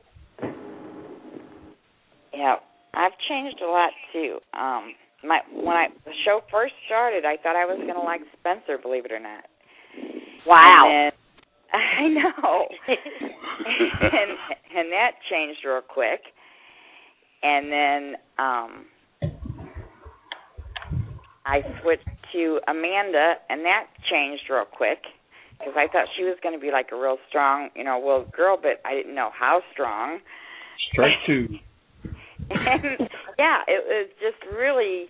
Yeah, I've changed a lot too. Um, my when I the show first started, I thought I was going to like Spencer, believe it or not. Wow. And then, I know. and and that changed real quick. And then um, I switched to Amanda, and that changed real quick because I thought she was going to be like a real strong, you know, willed girl, but I didn't know how strong. Strike two. And, yeah, it was just really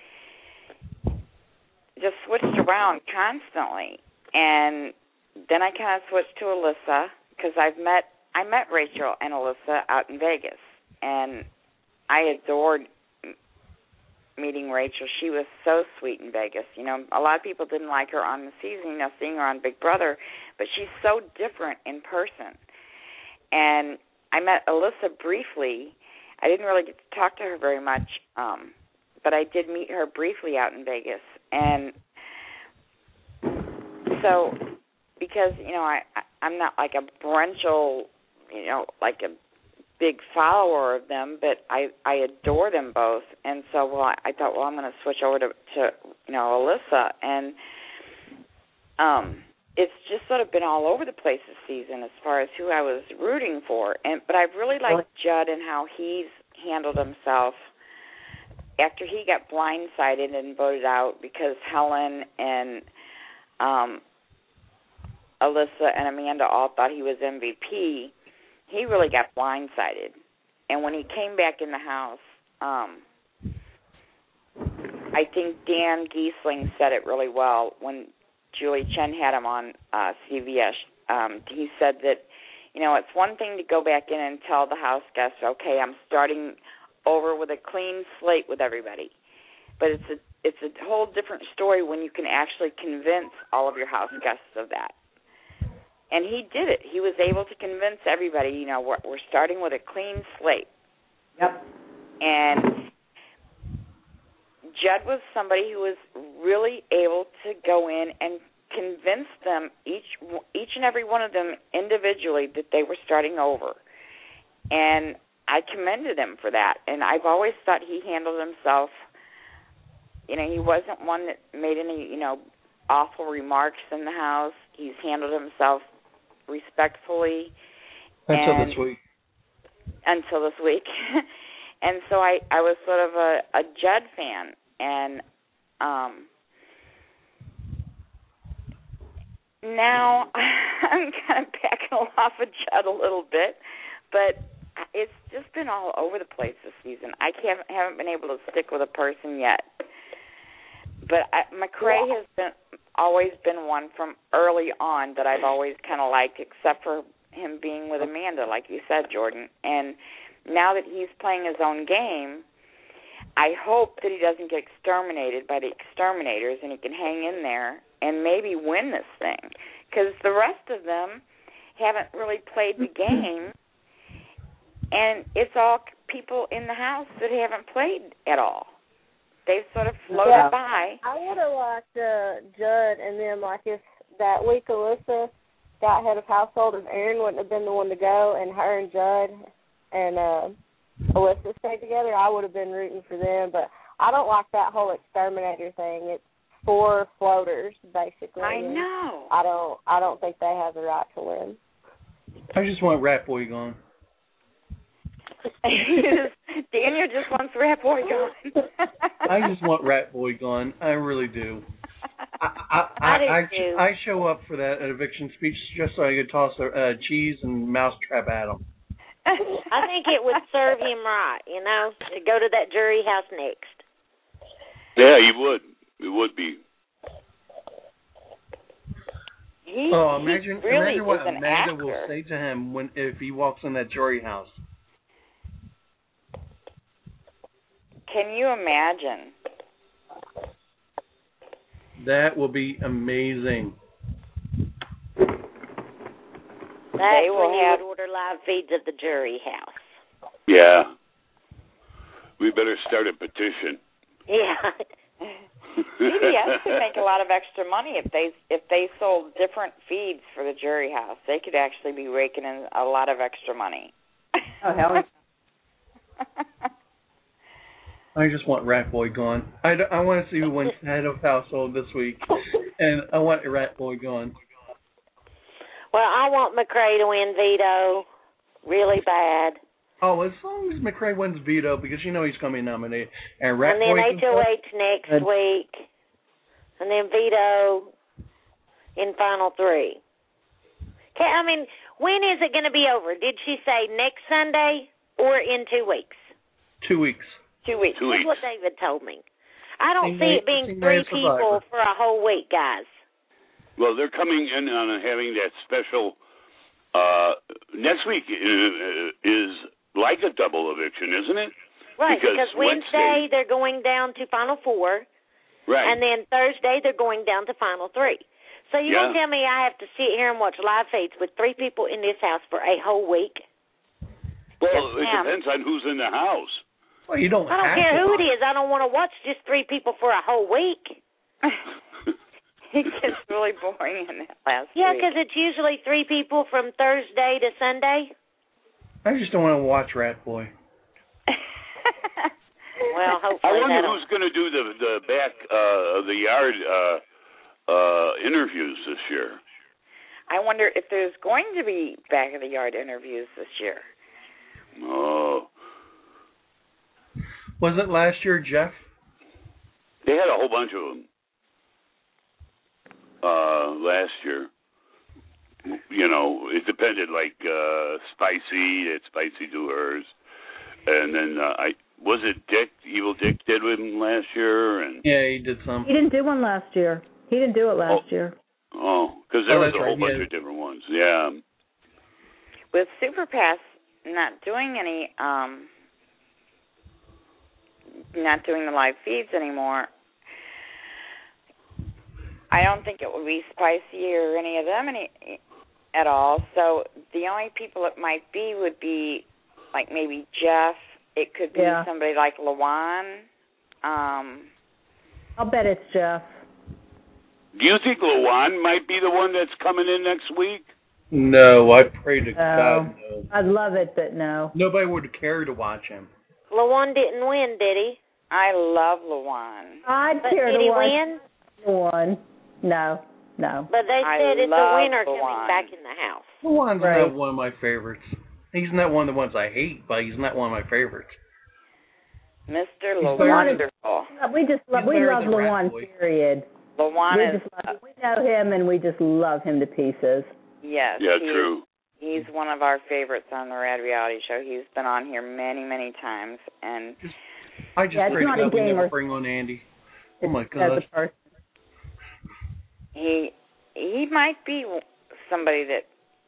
just switched around constantly. And then I kind of switched to Alyssa because I've met I met Rachel and Alyssa out in Vegas, and I adored meeting Rachel. She was so sweet in Vegas. You know, a lot of people didn't like her on the season, you know, seeing her on Big Brother, but she's so different in person. And I met Alyssa briefly. I didn't really get to talk to her very much, um, but I did meet her briefly out in Vegas. And so, because, you know, I, I, I'm not like a brunchal, you know, like a big follower of them, but I, I adore them both. And so, well, I, I thought, well, I'm going to switch over to, to, you know, Alyssa. And um, it's just sort of been all over the place this season as far as who I was rooting for. And but I've really liked Judd and how he's handled himself after he got blindsided and voted out because Helen and um, Alyssa and Amanda all thought he was M V P. He really got blindsided. And when he came back in the house, um, I think Dan Giesling said it really well when Julie Chen had him on uh, C B S. Um, he said that, you know, it's one thing to go back in and tell the house guests, okay, I'm starting over with a clean slate with everybody. But it's a, it's a whole different story when you can actually convince all of your house guests of that. And he did it. He was able to convince everybody, you know, we're, we're starting with a clean slate. Yep. And Judd was somebody who was really able to go in and convince them, each each and every one of them individually, that they were starting over. And I commended him for that. And I've always thought he handled himself, you know, he wasn't one that made any, you know, awful remarks in the house. He's handled himself respectfully. Until and, this week. Until this week. And so I, I was sort of a, a Judd fan. And um, now I'm kind of backing off of Judd a little bit. But it's just been all over the place this season. I can't, haven't been able to stick with a person yet. But I, McCrae has been always been one from early on that I've always kind of liked, except for him being with Amanda, like you said, Jordan. And now that he's playing his own game, I hope that he doesn't get exterminated by the exterminators and he can hang in there and maybe win this thing. Because the rest of them haven't really played the game, and it's all people in the house that haven't played at all. They've sort of floated yeah. by. I would have liked uh, Judd and them, like if that week Alyssa got head of household, if Aaron wouldn't have been the one to go and her and Judd and uh, Alyssa stayed together, I would have been rooting for them. But I don't like that whole exterminator thing. It's four floaters, basically. I know. I don't, I don't think they have the right to win. I just want Rat Boy gone. he was Daniel just wants Rat Boy gone. I just want Rat Boy gone. I really do. I I, I, I do I, too. I show up for that eviction speech just so I could toss a uh, cheese and mousetrap at him. I think it would serve him right, you know, to go to that jury house next. Yeah, he would. It would be. He, Oh, imagine, he really imagine what is an Amanda actor. will say to him when if he walks in that jury house. Can you imagine? That will be amazing. That's They will when you have- would order live feeds at the jury house. Yeah. We better start a petition. Yeah. C B S could make a lot of extra money if they if they sold different feeds for the jury house. They could actually be raking in a lot of extra money. Oh, hell yeah. I just want Rat Boy gone. I, d- I want to see who wins head of household this week, and I want Rat Boy gone. Well, I want McCrae to win veto really bad. Oh, as long as McCrae wins veto, because you know he's going to be nominated, and Rat And then Boy H O H next Good. week. And then veto in final three. Okay, I mean, when is it going to be over? Did she say next Sunday or in two weeks? two weeks. Two weeks. Two That's weeks. what David told me. I don't Sing see May- it being Sing three May Survivor. people for a whole week, guys. Well, they're coming in on having that special. Uh, next week is, is like a double eviction, isn't it? Right, Because because, Wednesday, Wednesday- they're going down to final four, Right. and then Thursday they're going down to final three. So you Yeah. gonna tell me I have to sit here and watch live feeds with three people in this house for a whole week? well, Yes, it ma'am. depends on who's in the house. Well, you don't I don't have care to who watch. it is. I don't want to watch just three people for a whole week. It gets really boring in that last Yeah, week. because it's usually three people from Thursday to Sunday. I just don't want to watch Rat Boy. Well, I hopefully wonder that'll... who's going to do the the back uh, of the yard uh, uh, interviews this year. I wonder if there's going to be back of the yard interviews this year. Oh, Was it last year, Jeff? they had a whole bunch of them uh, last year. You know, it depended. Like uh, Spicy, it's Spicy do hers, and then uh, I was it Dick, Evil Dick did with him last year, and Yeah, he did some. He didn't do one last year. He didn't do it last Oh. year. oh, because there Oh, was that's a whole right, bunch yeah. of different ones. Yeah. With SuperPass not doing any, um, not doing the live feeds anymore, I don't think it would be Spicy or any of them any at all. So the only people it might be would be like maybe Jeff. It could be Yeah. somebody like LaJuan. Um, I'll bet it's Jeff. Do you think LaJuan might be the one that's coming in next week? No, I pray to No. God, no. I'd love it, but no. Nobody would care to watch him. LaJuan didn't win, did he? I love LaJuan. I'd But care did to he watch win? one. No, no. But they I said it's a love winner LaJuan. coming back in the house. LaJuan's Right. not one of my favorites. He's not one of the ones I hate, but he's not one of my favorites. Mister He's LaWonderful. We just love, He's we better love than Rat LaJuan, Boy. period. LaJuan We is, just love, we know him and we just love him to pieces. yes. Yeah, he's, true. He's one of our favorites on the Rad Reality Show. He's been on here many, many times, and I just Yeah, it's pray to not a God we never gamer. bring on Andy. Oh my As God. a person. he he might be somebody that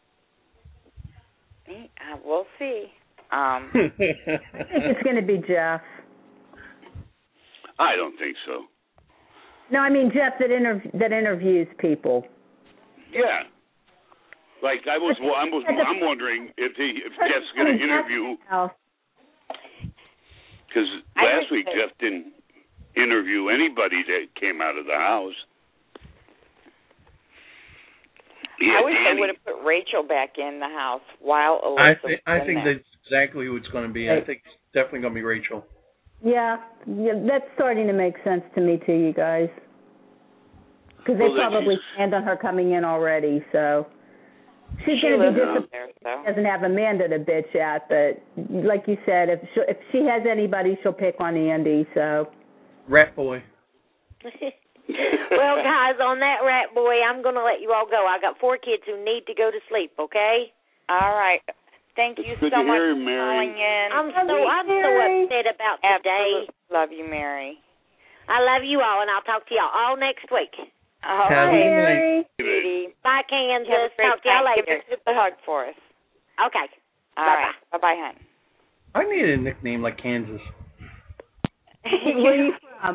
he, uh, we'll see. Um, I think it's going to be Jeff. I don't think so. No, I mean Jeff that interv- that interviews people. Yeah. Like I was, I'm, was, I'm wondering if he, if Jeff's going to interview, because I last think week that- Jeff didn't interview anybody that came out of the house. He I had wish they Annie. would have put Rachel back in the house while Alyssa I was think I in think there. that's exactly who it's going to be. I think it's definitely going to be Rachel. Yeah, yeah, that's starting to make sense to me too, you guys. Because they Well, then probably she's- planned on her coming in already. So She's she going to be lives disappointed. there, so. She doesn't have Amanda to bitch at, but like you said, if she, if she has anybody, she'll pick on Andy. So. Rat boy. Well, guys, on that rat boy, I'm going to let you all go. I got four kids who need to go to sleep. Okay. All right. Thank you it's good so to much hear, for Mary. calling in. I'm so I'm so upset about today. Absolutely love you, Mary. I love you all, and I'll talk to y'all all next week. All Have a right, good Mary. Judy. Bye, Have a Kansas. great Talk to y'all night. later. Give us a hug for us. Okay. All Bye-bye. right. Bye-bye, hon. I need a nickname like Kansas. Where are you from?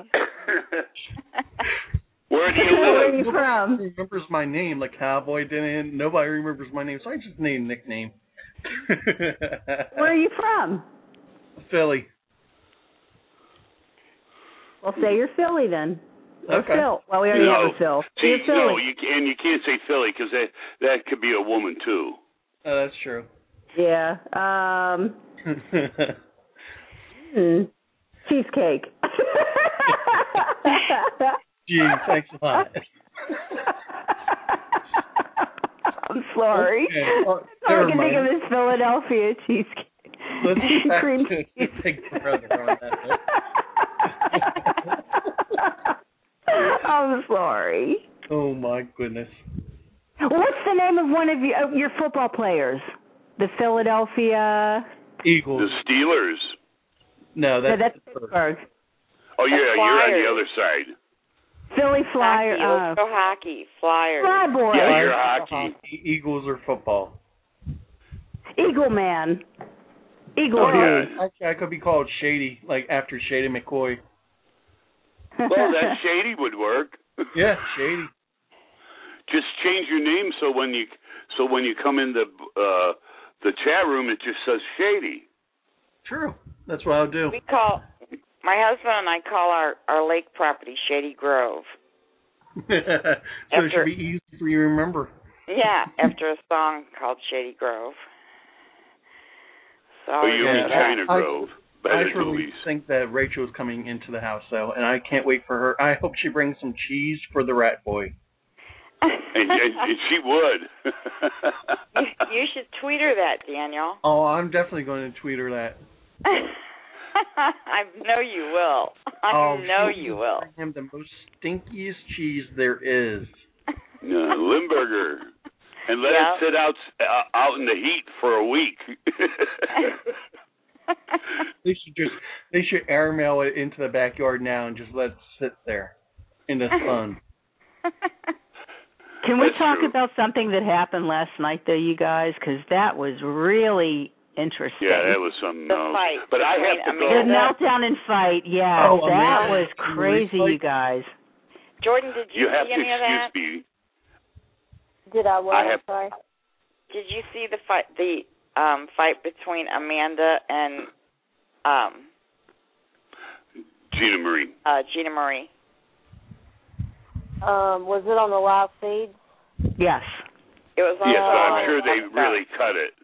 Where do you Where are live? you from? Nobody remembers my name, like Cowboy didn't. Nobody remembers my name, so I just need a nickname. Where are you from? Philly. Well, say you're Philly then. Or Okay. Phil. Well, we already no. have a Phil. See, You're Philly. no, you can, and you can't say Philly because that that could be a woman too. Oh, that's true. Yeah. Um. hmm. Cheesecake. Gee, thanks a lot. I'm sorry. Okay. Oh, All I never can think mind. of is Philadelphia cheesecake. Let's get back Cream to cheese. Big Brother on that note. I'm sorry. Oh my goodness. What's the name of one of your, of your football players? The Philadelphia. Eagles. The Steelers. No, No, that's, that's Pittsburgh. Pittsburgh. Oh yeah, The you're on the Flyers. other side. Philly Flyer. Hockey. Uh, Let's go hockey. Flyers. Fly boy. Yeah, you're hockey. E- Eagles or football. Eagle man. Eagle Oh, yeah. dude. Actually, I could be called Shady, like after Shady McCoy. Well, that Shady would work. Yeah, Shady. Just change your name so when you so when you come in the uh, the chat room, it just says Shady. True. That's what I'll do. We call my husband and I call our our lake property Shady Grove. So it After- should be easy for you to remember. Yeah, after a song called Shady Grove. So Oh, you Yeah, mean China I- Grove? I Better truly movies. think that Rachel is coming into the house, though, and I can't wait for her. I hope she brings some cheese for the rat boy. And, and, and she would. you, you should tweet her that, Daniel. Oh, I'm definitely going to tweet her that. I know you will. I Oh, know she you will. bring him the most stinkiest cheese there is. Yeah, Limburger. And let Yeah. it sit out uh, out in the heat for a week. They should just they should airmail it into the backyard now and just let it sit there in the sun. Can we That's talk true. about something that happened last night, though, you guys? Because that was really interesting. Yeah, that was something The else. fight But I between have to The go. Amanda- meltdown and fight, yeah, Oh, that Amanda was and crazy, Maurice you guys. Jordan, did you, You have see to any of that? excuse me. Did I what? I I'm have- sorry. Did you see the fight the um fight between Amanda and um Gina Marie. uh Gina Marie? Um, was it on the live feed? Yes. It was on Yes, but I'm uh, sure they really cut it.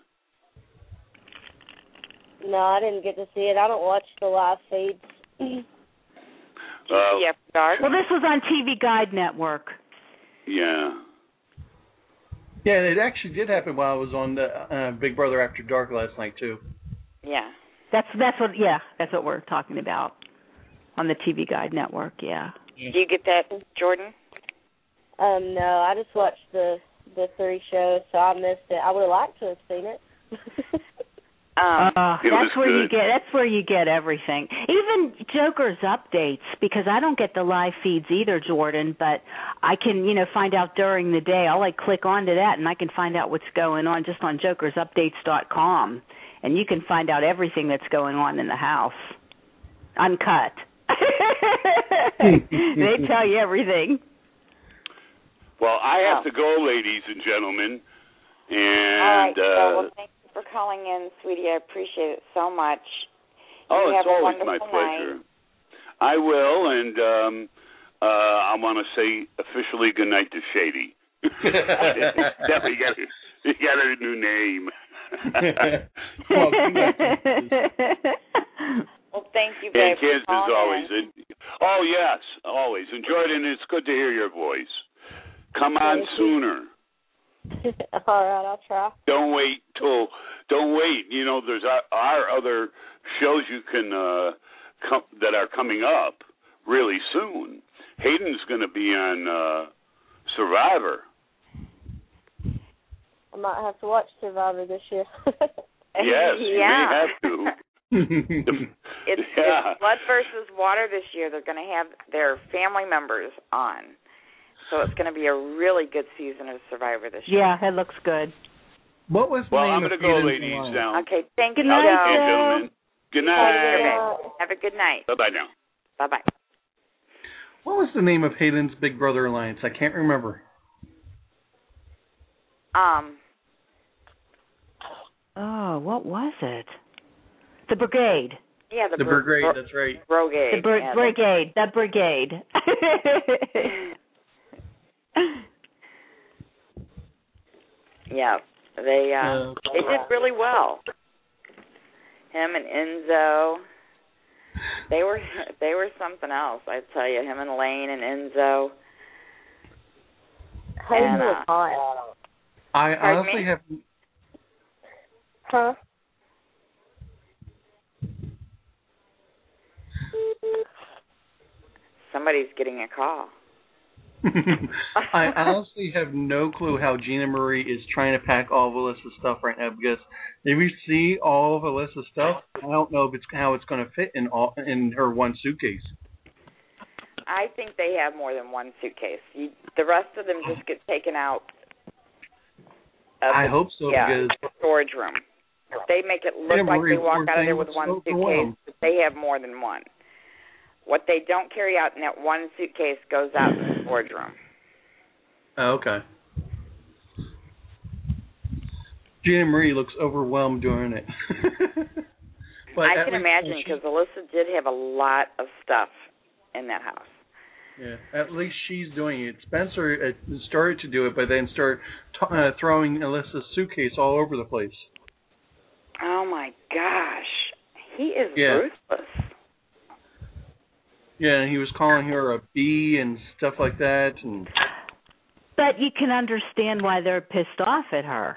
No, I didn't get to see it. I don't watch the live feeds. Did you Uh, see After Dark? Well, this was on T V Guide Network. Yeah. Yeah, it actually did happen while I was on the uh, Big Brother After Dark last night too. Yeah. That's that's what yeah, that's what we're talking about on the T V Guide Network. Yeah. Do you get that, Jordan? Um, no, I just watched the the three shows, so I missed it. I would have liked to have seen it. Um, Uh, It was that's where you good. get that's where you get everything. Even Joker's updates, because I don't get the live feeds either, Jordan, but I can, you know, find out during the day. I'll like click onto that and I can find out what's going on just on jokers updates dot com, and you can find out everything that's going on in the house. Uncut. They tell you everything. Well, I have Oh. to go, ladies and gentlemen. all right. And so, uh, well, thank you for calling in, sweetie. I appreciate it so much. oh, you it's have a always my wonderful pleasure. night. I will, and um, uh, I want to say officially good night to Shady. Definitely got a, you got a new name. Well, congratulations. Well, thank you, babe. And Kansas for calling always. in. And, oh yes, always. And Jordan, it's good to hear your voice. Come on Thank you. sooner. All right, I'll try. Don't wait till. Don't wait. You know, there's our, our other shows you can uh, come that are coming up really soon. Hayden's going to be on uh, Survivor. I might have to watch Survivor this year. Yes, you yeah. may have to. it's, yeah. it's Blood versus Water this year. They're going to have their family members on. So it's going to be a really good season of Survivor this year. Yeah, it looks good. What was the Well, name I'm of going to go, Hayden's ladies, Alliance? now. Okay, thank Good you, night, Joe. Okay, Joe. gentlemen. Good night. Have a good night. Bye-bye now. Bye-bye. What was the name of Hayden's Big Brother Alliance? I can't remember. Um. Oh, what was it? The Brigade. Yeah, the, The br- Brigade, br- that's right. Brigade. The br- yeah, Brigade. The Brigade. yeah, they uh, Uh, they did really well. Him and Enzo, they were they were something else. I tell you, him and Lane and Enzo. Hayden And, was uh, hot. I Pardon honestly me? have. Huh? Somebody's getting a call. I honestly have no clue how Gina Marie is trying to pack all of Alyssa's stuff right now, because if you see all of Alyssa's stuff, I don't know if it's how it's going to fit in all in her one suitcase. I think they have more than one suitcase. You, the rest of them just get taken out. Of I the, hope so, yeah, because the storage room. They make it look Gina like Marie, they walk poor out of there thing, with was one so suitcase, overwhelmed. but they have more than one. What they don't carry out in that one suitcase goes out in the storage room. Oh, okay. Gina Marie looks overwhelmed doing it. But I at can least imagine she- because Alyssa did have a lot of stuff in that house. Yeah, at least she's doing it. Spencer uh, started to do it, but then started t- uh, throwing Alyssa's suitcase all over the place. Oh my gosh, he is Yeah. ruthless. Yeah, and he was calling her a bee and stuff like that. And But you can understand why they're pissed off at her.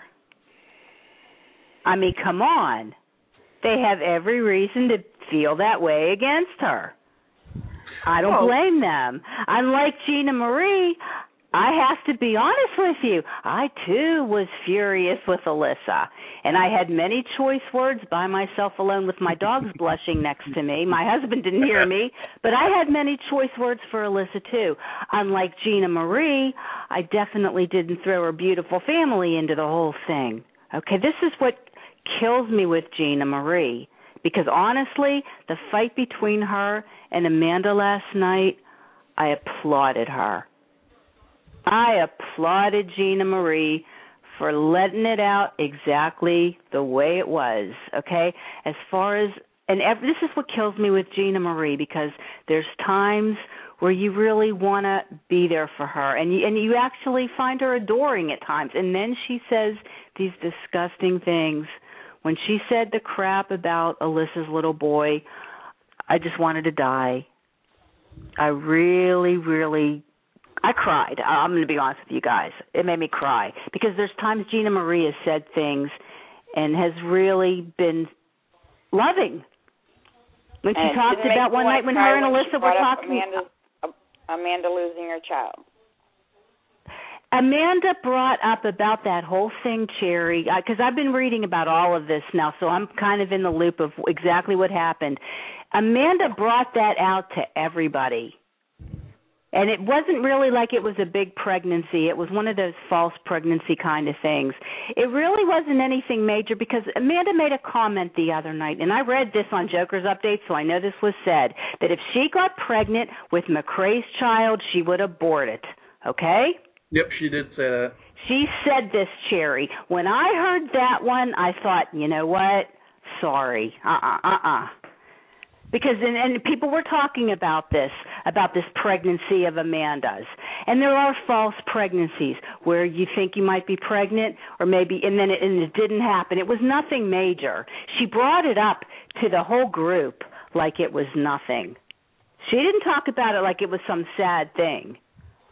I mean, come on. They have every reason to feel that way against her. I don't Well, blame them. Unlike Gina Marie, I have to be honest with you. I, too, was furious with Alyssa. And I had many choice words by myself alone with my dogs blushing next to me. My husband didn't hear me, but I had many choice words for Alyssa, too. Unlike Gina Marie, I definitely didn't throw her beautiful family into the whole thing. Okay, this is what kills me with Gina Marie. Because honestly, the fight between her and Amanda last night, I applauded her. I applauded Gina Marie for letting it out exactly the way it was, okay? As far as, and every, this is what kills me with Gina Marie, because there's times where you really want to be there for her, and you, and you actually find her adoring at times, and then she says these disgusting things. When she said the crap about Alyssa's little boy, I just wanted to die. I really, really, I cried. I'm going to be honest with you guys. It made me cry because there's times Gina Marie has said things and has really been loving. When she And talked didn't make about you one wanna night when cry her and when she Alyssa were brought up talking. Amanda's, uh, Amanda losing her child. Amanda brought up about that whole thing, Cherry, because I've been reading about all of this now, so I'm kind of in the loop of exactly what happened. Amanda brought that out to everybody. And it wasn't really like it was a big pregnancy. It was one of those false pregnancy kind of things. It really wasn't anything major because Amanda made a comment the other night, and I read this on Joker's Update, so I know this was said, that if she got pregnant with McCrae's child, she would abort it, okay? Yep, she did say that. She said this, Cherry. When I heard that one, I thought, you know what? Sorry. Uh-uh, uh-uh. Because, and, and people were talking about this, about this pregnancy of Amanda's. And there are false pregnancies where you think you might be pregnant or maybe, and then it, and it didn't happen. It was nothing major. She brought it up to the whole group like it was nothing. She didn't talk about it like it was some sad thing.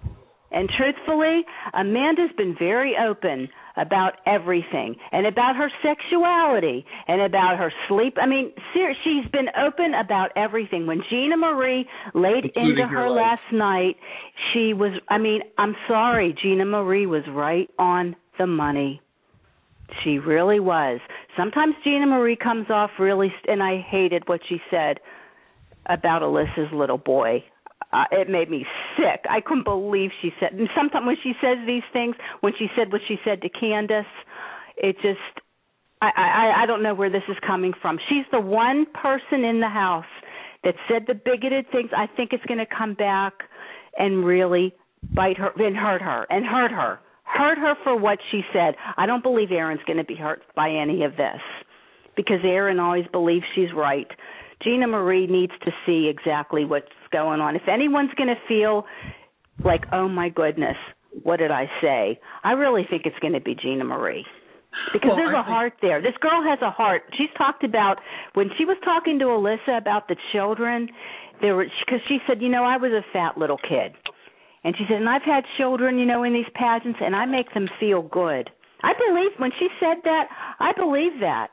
And truthfully, Amanda's been very open about everything and about her sexuality and about her sleep. I mean, ser- she's been open about everything. When Gina Marie laid Including into her your life. last night, she was, I mean, I'm sorry, Gina Marie was right on the money. She really was. Sometimes Gina Marie comes off really, st- and I hated what she said about Alyssa's little boy. Uh, it made me sick. I couldn't believe she said. And sometimes when she says these things, when she said what she said to Candace, it just, I, I, I don't know where this is coming from. She's the one person in the house that said the bigoted things. I think it's going to come back and really bite her and hurt her and hurt her. Hurt her for what she said. I don't believe Erin's going to be hurt by any of this because Erin always believes she's right. Gina Marie needs to see exactly what's going on. If anyone's going to feel like, oh, my goodness, what did I say? I really think it's going to be Gina Marie because well, there's I a think... heart there. This girl has a heart. She's talked about, when she was talking to Alyssa about the children, there were because she said, you know, I was a fat little kid. And she said, and I've had children, you know, in these pageants, and I make them feel good. I believe, when she said that, I believe that.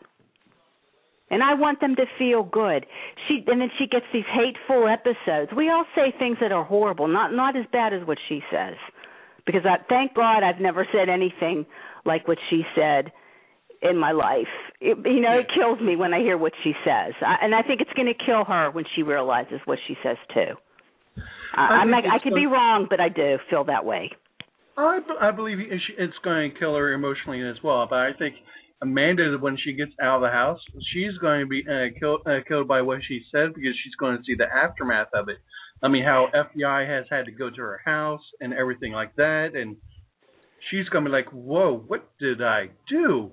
And I want them to feel good. She and then she gets these hateful episodes. We all say things that are horrible, not not as bad as what she says. Because I thank God I've never said anything like what she said in my life. It, you know, it kills me when I hear what she says. I, and I think it's going to kill her when she realizes what she says too. I, I, I'm not, I could going... be wrong, but I do feel that way. I, I believe it's going to kill her emotionally as well, but I think Amanda, when she gets out of the house, she's going to be uh, killed, uh, killed by what she said because she's going to see the aftermath of it. I mean, how F B I has had to go to her house and everything like that, and she's going to be like, whoa, what did I do?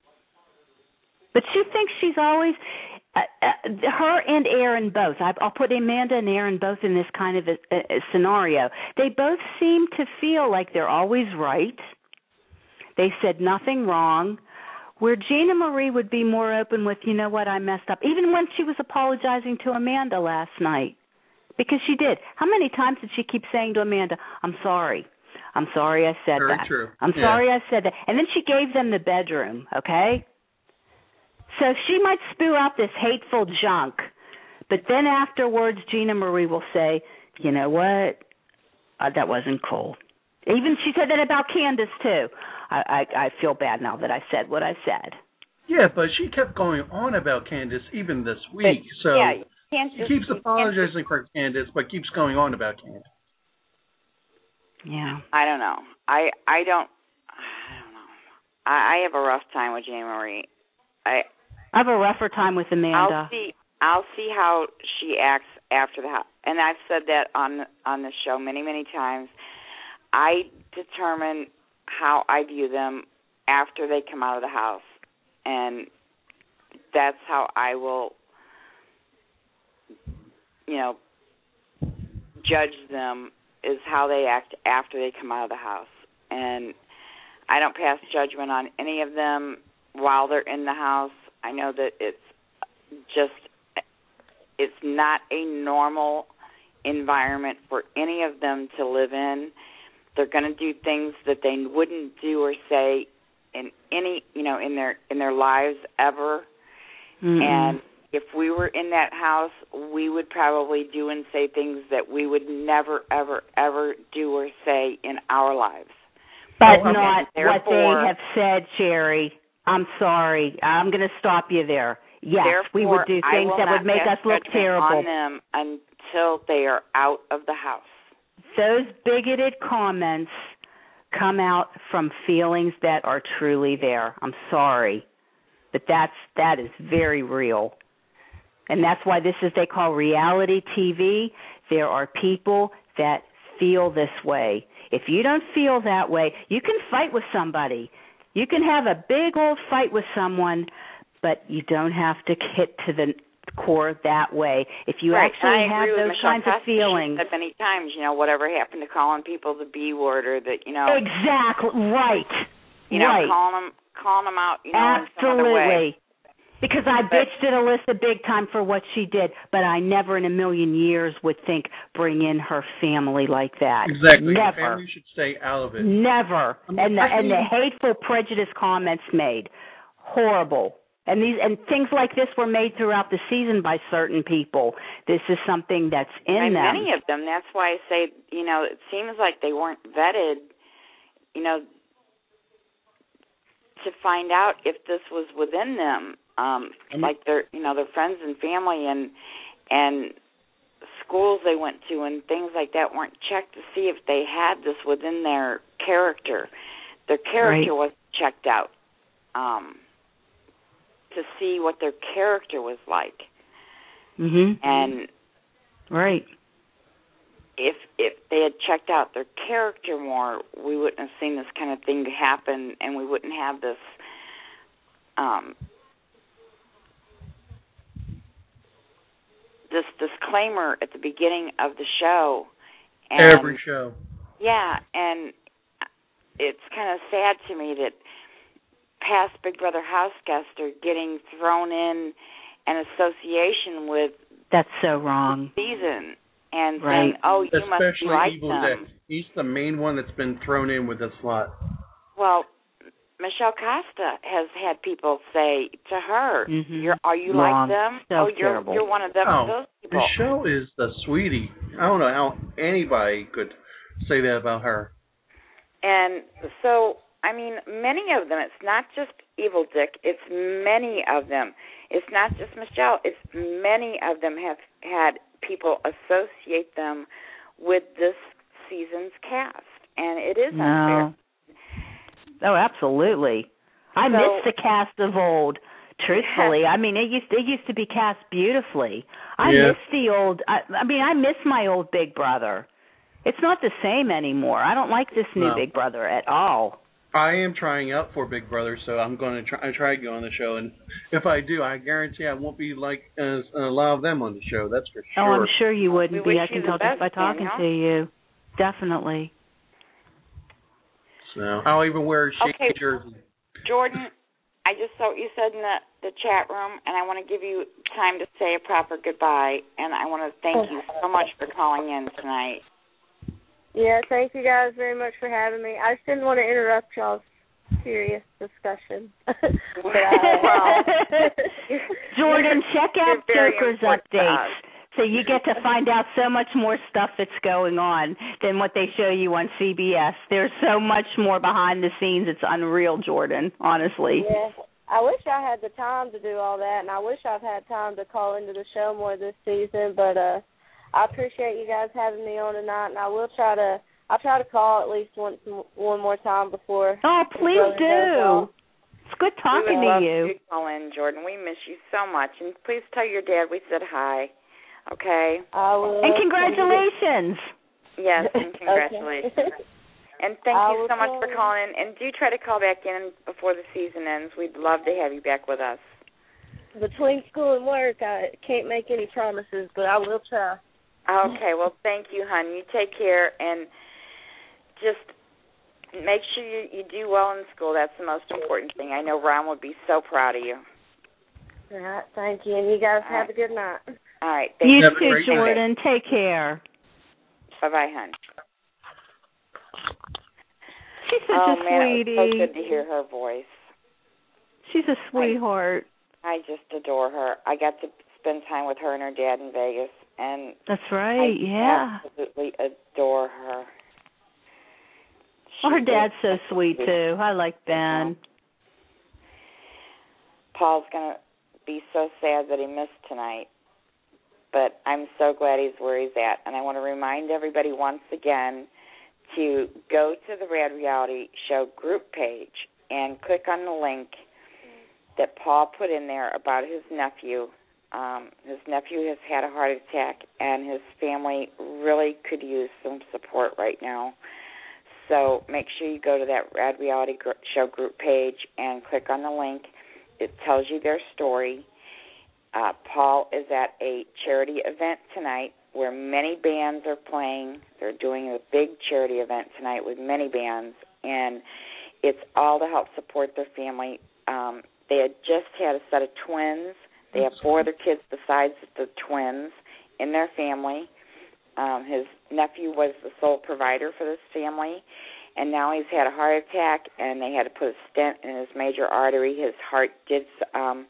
But she thinks she's always, uh, uh, her and Erin both, I, I'll put Amanda and Erin both in this kind of a, a, a scenario. They both seem to feel like they're always right. They said nothing wrong. Where Gina Marie would be more open with, you know what, I messed up. Even when she was apologizing to Amanda last night. Because she did. How many times did she keep saying to Amanda, I'm sorry. I'm sorry I said Very that. True. I'm yeah. sorry I said that. And then she gave them the bedroom, okay? So she might spew out this hateful junk. But then afterwards, Gina Marie will say, you know what, uh, that wasn't cool. Even she said that about Candace, too. I, I, I feel bad now that I said what I said. Yeah, but she kept going on about Candace even this week. But, so yeah, can't she just, keeps apologizing for Candace, but keeps going on about Candace. Yeah. I don't know. I I don't. I don't know. I, I have a rough time with Jane Marie. I I have a rougher time with Amanda. I'll see. I'll see how she acts after the house. And I've said that on on the show many many times. I determine how I view them after they come out of the house, and that's how I will, you know, judge them, is how they act after they come out of the house. And I don't pass judgment on any of them while they're in the house. I know that it's just, it's not a normal environment for any of them to live in. They're going to do things that they wouldn't do or say in any, you know, in their in their lives ever. Mm-hmm. And if we were in that house, we would probably do and say things that we would never, ever, ever do or say in our lives. But oh, not what they have said, Sherry. I'm sorry. I'm going to stop you there. Yes, we would do things that would make us look terrible on them until they are out of the house. Those bigoted comments come out from feelings that are truly there. I'm sorry, but that's that is very real. And that's why this is, they call reality T V. There are people that feel this way. If you don't feel that way, you can fight with somebody. You can have a big old fight with someone, but you don't have to hit to the core that way. If you right. actually I have agree those with Michelle kinds Costa. of feelings. She said many times, you know, whatever happened to calling people the B word, or that, you know. Exactly, right. You know, right. calling them, calling them out, you know, Absolutely. in some other way. Because I bitched at Alyssa big time for what she did, but I never in a million years would think bring in her family like that. Exactly. Never. The family should stay out of it. Never. I mean, and the I and the mean- hateful prejudice comments made. Horrible. And these and things like this were made throughout the season by certain people. This is something that's in and them. many of them. That's why I say, you know, it seems like they weren't vetted, you know, to find out if this was within them. Um, like their, you know, their friends and family and and schools they went to and things like that weren't checked to see if they had this within their character. Their character Right. wasn't checked out um, to see what their character was like. Mhm. And right. if if they had checked out their character more, we wouldn't have seen this kind of thing happen, and we wouldn't have this. Um, this disclaimer at the beginning of the show. And, Every show. Yeah, and it's kind of sad to me that past Big Brother house guests are getting thrown in an association with That's so wrong. the season and Right. saying, oh, you must Especially like Evil them. Dick. He's the main one that's been thrown in with this lot. Well, Michelle Costa has had people say to her, Mhm. "You're are you Wrong. like them? So oh, you're terrible. you're one of them Oh, those people." Michelle is the sweetie. I don't know how anybody could say that about her. And so, I mean, many of them. It's not just Evil Dick. It's many of them. It's not just Michelle. It's many of them have had people associate them with this season's cast, and it is unfair. No. Oh, absolutely. I So- miss the cast of old. Truthfully, I mean, it used it used to be cast beautifully. I Yeah. miss the old. I, I mean, I miss my old Big Brother. It's not the same anymore. I don't like this new No. Big Brother at all. I am trying out for Big Brother, so I'm going to try, I try to go on the show, and if I do, I guarantee I won't be like as a lot of them on the show. That's for sure. Oh, I'm sure you wouldn't We be. wish I can you the tell just best, by talking Danielle. to you. Definitely. So I'll even wear a shady Okay. jersey. Jordan, I just saw what you said in the, the chat room, and I want to give you time to say a proper goodbye, and I want to thank you so much for calling in tonight. Yeah, thank you guys very much for having me. I just didn't want to interrupt y'all's serious discussion. but I, Jordan, check out You're very Joker's important to updates. us. So you get to find out so much more stuff that's going on than what they show you on C B S. There's so much more behind the scenes. It's unreal, Jordan, honestly. Yeah, I wish I had the time to do all that, and I wish I've had time to call into the show more this season. But uh, I appreciate you guys having me on tonight, and I will try to. I'll try to call at least once, one more time before. Oh, Big please Brother goes do. off. It's good talking we would to love you. to call in, Jordan. We miss you so much, and please tell your dad we said hi. Okay. I will. And congratulations. Yes, and congratulations. Okay. And thank I you will so much for call. calling in. And do try to call back in before the season ends. We'd love to have you back with us. Between school and work, I can't make any promises, but I will try. Okay, well, thank you, hon. You take care, and just make sure you, you do well in school. That's the most important thing. I know Ron would be so proud of you. All right, thank you, and you guys All have right. a good night. All right. Thank You you. Have a too, great night. Jordan. Take care. Bye-bye, hon. She's such oh, a man, sweetie. it was so good to hear her voice. She's a sweetheart. I just adore her. I got to spend time with her and her dad in Vegas, and That's right. I Yeah. absolutely adore her. Well, her She dad's is so sweet too. I like Ben. Paul's going to be so sad that he missed tonight, but I'm so glad he's where he's at. And I want to remind everybody once again to go to the Rad Reality Show group page and click on the link that Paul put in there about his nephew. Um, his nephew has had a heart attack, and his family really could use some support right now. So make sure you go to that Rad Reality Show group page and click on the link. It tells you their story. Uh, Paul is at a charity event tonight where many bands are playing. They're doing a big charity event tonight with many bands, and it's all to help support their family. Um, they had just had a set of twins. They have four other kids besides the twins in their family. Um, his nephew was the sole provider for this family, and now he's had a heart attack, and they had to put a stent in his major artery. His heart did um,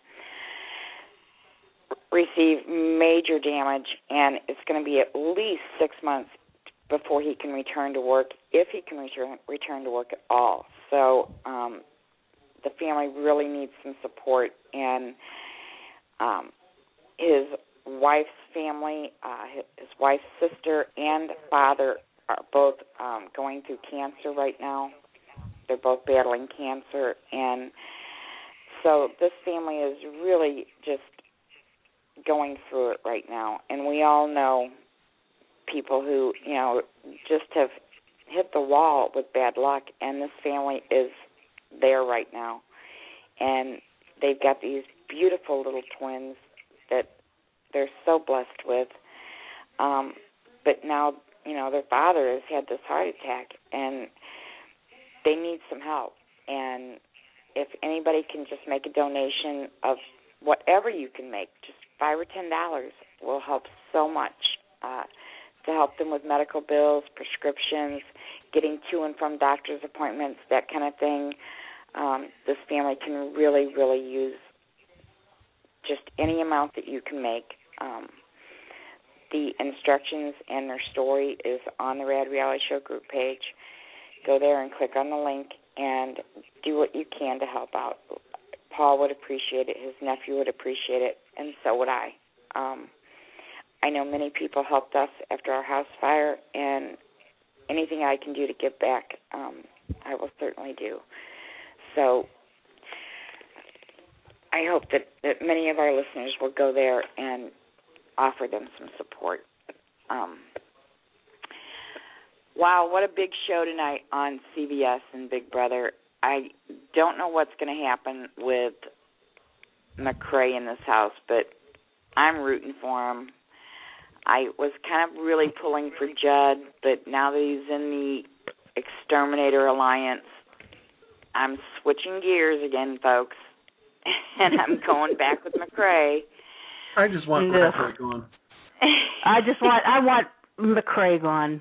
receive major damage, and it's going to be at least six months before he can return to work, if he can return, return to work at all. So um, the family really needs some support, and um, his wife's family, uh, his wife's sister and father are both um, going through cancer right now. They're both battling cancer, and so this family is really just going through it right now. And we all know people who, you know, just have hit the wall with bad luck, and this family is there right now. And they've got these beautiful little twins that they're so blessed with. Um, but now, you know, their father has had this heart attack, and they need some help. And if anybody can just make a donation of whatever you can make, just five or ten dollars will help so much uh, to help them with medical bills, prescriptions, getting to and from doctor's appointments, that kind of thing. Um, this family can really, really use just any amount that you can make. Um, the instructions and their story is on the Rad Reality Show group page. Go there and click on the link and do what you can to help out. Paul would appreciate it. His nephew would appreciate it, and so would I. Um, I know many people helped us after our house fire, and anything I can do to give back, um, I will certainly do. So I hope that, that many of our listeners will go there and offer them some support. Um, wow, what a big show tonight on C B S and Big Brother. I don't know what's going to happen with McCrae in this house, but I'm rooting for him. I was kind of really pulling for Judd, but now that he's in the Exterminator Alliance, I'm switching gears again, folks, and I'm going back with McCrae. I just want no. McCrae gone. I just want I want McCrae gone.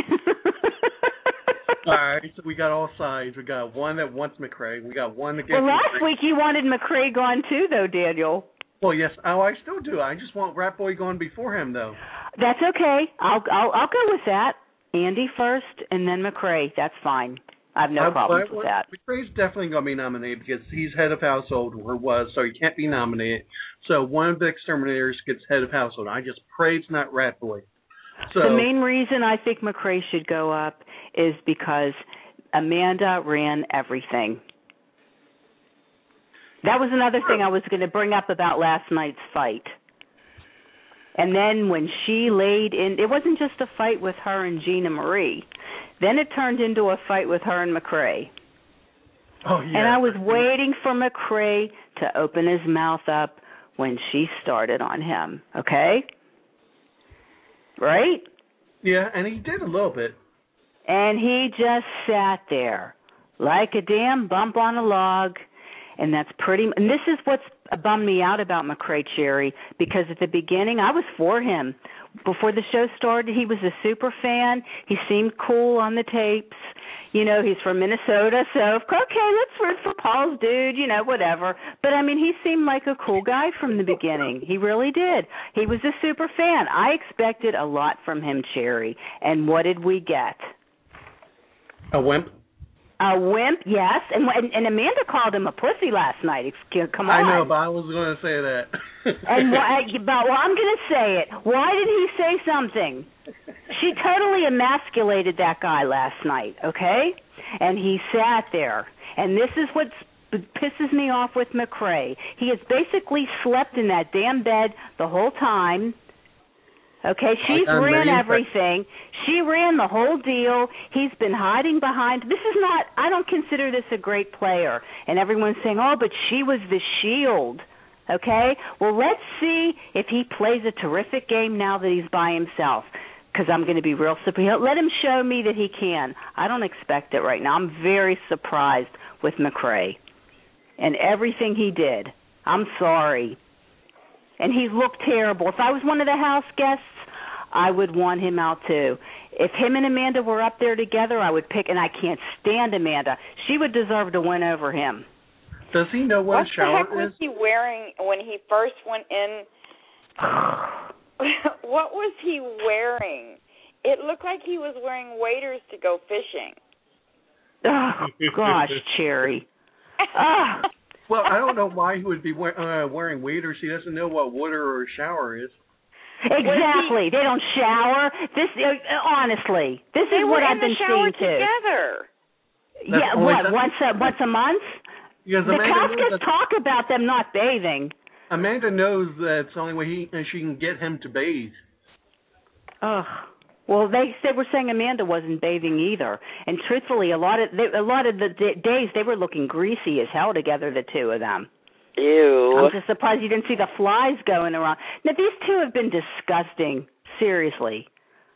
All right, so we got all sides. We got one that wants McCrae. We got one that gets. Well, last McCrae. week you wanted McCrae gone too, though, Daniel. Well, yes. Oh, I still do. I just want Rat Boy gone before him, though. That's okay. I'll I'll, I'll go with that. Andy first, and then McCrae. That's fine. I have no I, problems I, with that. McCrae's definitely going to be nominated because he's head of household, or was, so he can't be nominated. So one of the exterminators gets head of household. I just pray it's not Rat Boy. So the main reason I think McCrae should go up is because Amanda ran everything. That was another thing I was going to bring up about last night's fight. And then when she laid in, it wasn't just a fight with her and Gina Marie. Then it turned into a fight with her and McCrae. Oh, yeah. And I was waiting for McCrae to open his mouth up when she started on him, okay? Right? Yeah, and he did a little bit. And he just sat there like a damn bump on a log. And that's pretty, and this is what's bummed me out about McCrae, Cherry, because at the beginning I was for him. Before the show started, he was a super fan. He seemed cool on the tapes. You know, he's from Minnesota, so okay, let's root for Paul's dude, you know, whatever. But, I mean, he seemed like a cool guy from the beginning. He really did. He was a super fan. I expected a lot from him, Cherry. And what did we get? A wimp. A wimp, yes, and, and and Amanda called him a pussy last night. Excuse, come on. I know, but I was going to say that. and why, but well, I'm going to say it. Why did he say something? She totally emasculated that guy last night, okay? And he sat there. And this is what pisses me off with McCrae. He has basically slept in that damn bed the whole time. Okay, she's ran everything. She ran the whole deal. He's been hiding behind. This is not, I don't consider this a great player. And everyone's saying, oh, but she was the shield. Okay? Well, let's see if he plays a terrific game now that he's by himself. Because I'm going to be real surprised. Let him show me that he can. I don't expect it right now. I'm very surprised with McCrae. and everything he did. I'm sorry. And he looked terrible. If I was one of the house guests, I would want him out too. If him and Amanda were up there together, I would pick, and I can't stand Amanda. She would deserve to win over him. Does he know what, what a shower the heck was is? he wearing when he first went in? What was he wearing? It looked like he was wearing waders to go fishing. Oh, gosh, Cherry. Oh. Well, I don't know why he would be wear, uh, wearing waders. He doesn't know what water or a shower is. Exactly. They don't shower. This, uh, honestly, this they is what I've been been seeing too. Together. Yeah, what? Once a once a month? Because the Amanda Kafkas talk about them not bathing. Amanda knows that it's the only way he she can get him to bathe. Ugh. Well, they they were saying Amanda wasn't bathing either, and truthfully, a lot of they, a lot of the d- days they were looking greasy as hell together, the two of them. Ew. I'm just surprised you didn't see the flies going around. Now these two have been disgusting. Seriously.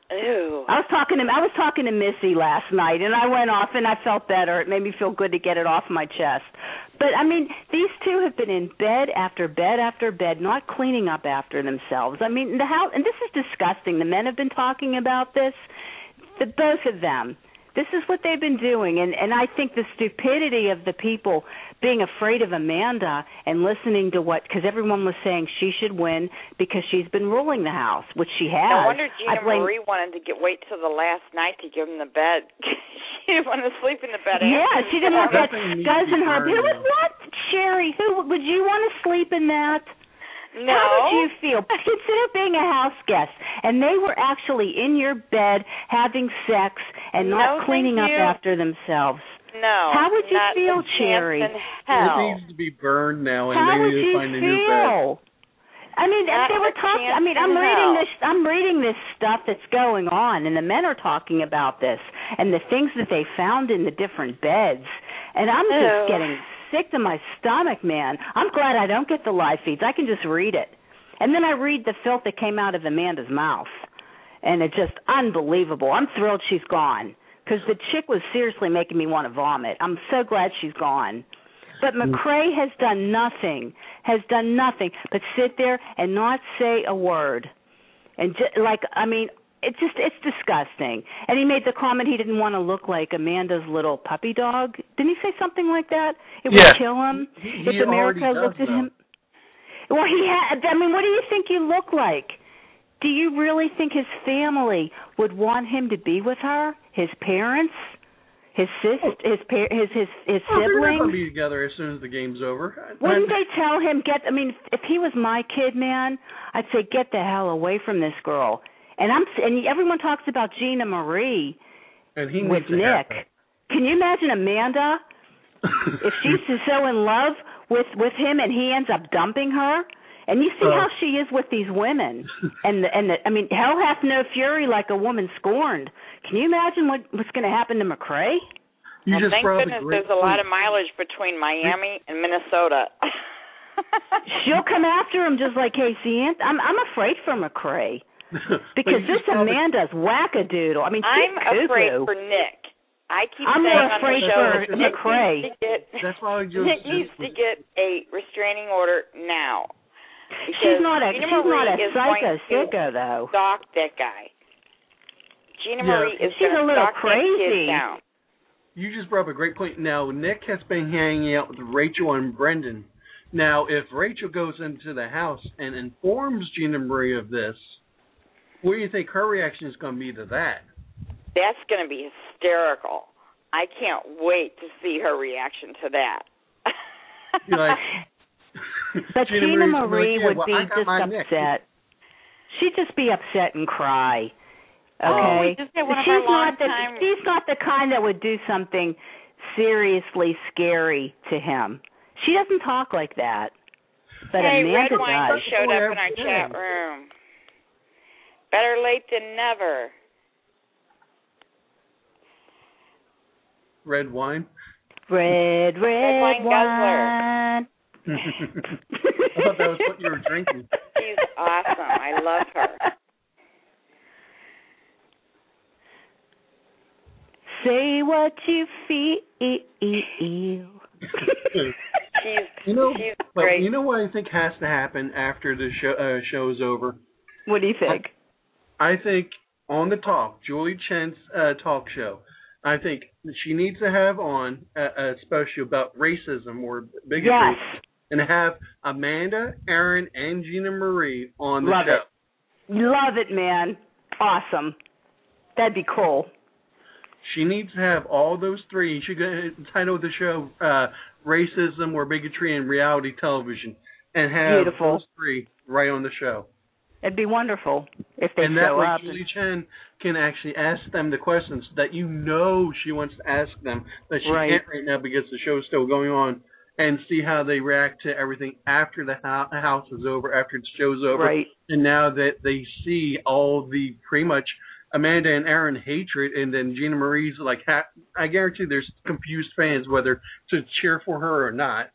Ew. I was talking to I was talking to Missy last night, and I went off, and I felt better. It made me feel good to get it off my chest. But I mean, these two have been in bed after bed after bed, not cleaning up after themselves. I mean, the house, and this is disgusting. The men have been talking about this, the both of them. This is what they've been doing, and and I think the stupidity of the people being afraid of Amanda and listening to what, because everyone was saying she should win because she's been ruling the house, which she has. No wonder Gina blame, Marie wanted to get wait till the last night to give him the bed. She didn't want to sleep in the bed. Yeah, she didn't want that Nothing scuzz in her. needs to be Who was burned. what? Sherry, who would you want to sleep in that? No. How would you feel? Consider being a house guest, and they were actually in your bed having sex and not No, cleaning thank up you. after themselves. No. How would you not feel, a chance Cherry? in It hell. needs to be burned now, and How they would need to you find a new bed. feel? I mean, Not they were a talking. I chance mean, I'm in reading hell. this. I'm reading this stuff that's going on, and the men are talking about this and the things that they found in the different beds. And I'm Ew. just getting sick to my stomach, man. I'm glad I don't get the live feeds. I can just read it, and then I read the filth that came out of Amanda's mouth, and it's just unbelievable. I'm thrilled she's gone because the chick was seriously making me want to vomit. I'm so glad she's gone. But McCrae has done nothing, has done nothing but sit there and not say a word. And just, like, I mean, it's just, it's disgusting. And he made the comment he didn't want to look like Amanda's little puppy dog. Didn't he say something like that? It would Yeah. kill him He- if he America already does, looked at though. him. Well, he had, I mean, what do you think you look like? Do you really think his family would want him to be with her? His parents? His sis, his par- his his his Oh, they're siblings. going to be together as soon as the game's over. Wouldn't they tell him get? I mean, if he was my kid, man, I'd say get the hell away from this girl. And I'm and everyone talks about Gina Marie and he with needs to have Nick. Can you imagine Amanda if she's so in love with with him and he ends up dumping her? And you see Uh. how she is with these women, and the, and the, I mean, hell hath no fury like a woman scorned. Can you imagine what what's going to happen to McCrae? You Well, just thank brought up goodness great there's a lot point. of mileage between Miami and Minnesota. She'll come after him just like Casey Anthony. I'm I'm afraid for McCrae But because you this just brought up- Amanda's wackadoodle. I mean, she's I'm cuckoo. afraid for Nick. I keep I'm saying more on afraid the show for that Nick McCrae. needs to get, That's why I just, Nick needs to get a restraining order now. She's not a Gina she's not Marie a is psycho going to sicko though. stalk that guy. Gina Yeah. Marie is She's going a to little stalk that crazy. kid down. You just brought up a great point. Now, Nick has been hanging out with Rachel and Brendan. Now, if Rachel goes into the house and informs Gina Marie of this, what do you think her reaction is going to be to that? That's going to be hysterical. I can't wait to see her reaction to that. You're like, But Gina Gina Marie's gonna Marie be like, yeah, would well, be I got just my Nick. upset. She'd just be upset and cry. Okay. Oh, we just had one of she's our not the longtime- she's not the kind that would do something seriously scary to him. She doesn't talk like that. But hey, Amanda Red Wine does. showed up in our Yeah. chat room. Better late than never. Red wine? Red, red, wine wine. I thought that was what you were drinking. She's awesome. I love her. Say what you feel. She's know, She's but great. you know what I think has to happen after the show uh, show's over? What do you think? I, I think on the talk, Julie Chen's uh, talk show, I think she needs to have on a, a special about racism or bigotry, Yes. and have Amanda, Aaron, and Gina Marie on the Love show. it. Love it, man. Awesome. That'd be cool. She needs to have all those three. She could title the show uh, "Racism or Bigotry in Reality Television," and have Beautiful. those three right on the show. It'd be wonderful if they and that show way up. Julie Chen can actually ask them the questions that you know she wants to ask them, that she Right. can't right now because the show's still going on, and see how they react to everything after the ho- house is over, after the show's over. Right. And now that they see all the pretty much Amanda and Aaron hatred, and then Gina Marie's like, ha- I guarantee there's confused fans whether to cheer for her or not.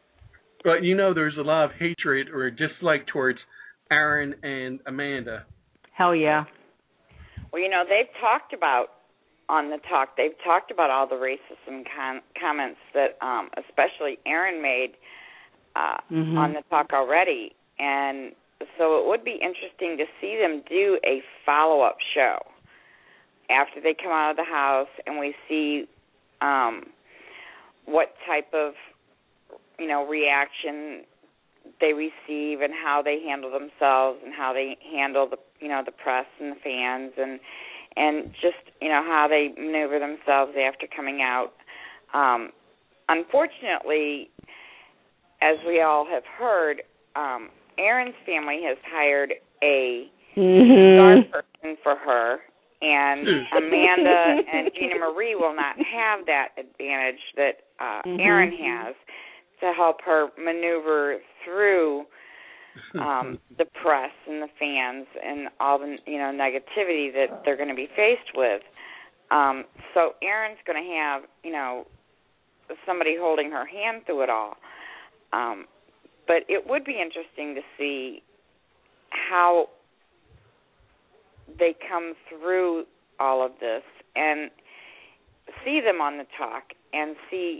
But you know there's a lot of hatred or dislike towards Aaron and Amanda. Hell yeah. Well, you know, they've talked about, on the talk, they've talked about all the racism com- comments that um, especially Aaron made uh, Mhm. on the talk already. And so it would be interesting to see them do a follow-up show after they come out of the house, and we see um, what type of, you know, reaction they receive and how they handle themselves and how they handle the, you know, the press and the fans, and and just, you know, how they maneuver themselves after coming out. Um, unfortunately, as we all have heard, um, Aaron's family has hired a Mhm. star person for her, and Amanda and Gina Marie will not have that advantage that uh, Mhm. Aaron has to help her maneuver through um, the press and the fans and all the, you know, negativity that they're going to be faced with. Um, so Aaron's going to have, you know, somebody holding her hand through it all. Um, but it would be interesting to see how they come through all of this and see them on the talk and see,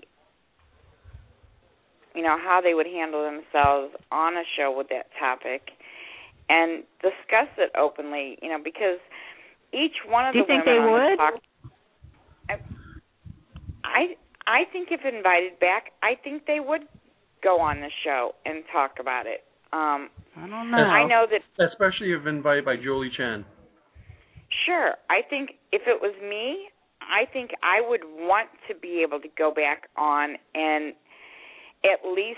you know, how they would handle themselves on a show with that topic and discuss it openly, you know, because each one of Do you the think women they on would? the talk, I, I think if invited back, I think they would go on the show and talk about it. Um, I don't know. I know that. Especially if invited by Julie Chen. Sure. I think if it was me, I think I would want to be able to go back on and at least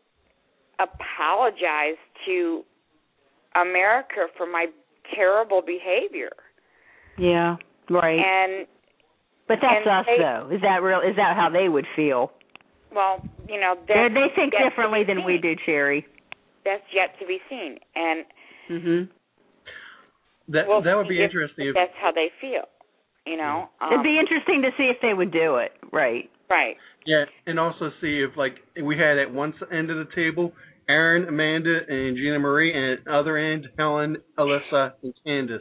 apologize to America for my terrible behavior. Yeah, right. And but that's and us, they, though. Is that real? Is that how they would feel? Well, you know, They that's, they think that's differently than we do, Cherry. That's yet to be seen, and Mhm. That we'll that would be see if interesting. If, that's how they feel. You know, um, It'd be interesting to see if they would do it. Right. right. yeah, and also see if like we had at one end of the table Aaron, Amanda, and Gina Marie, and at the other end Helen, Alyssa, and Candace.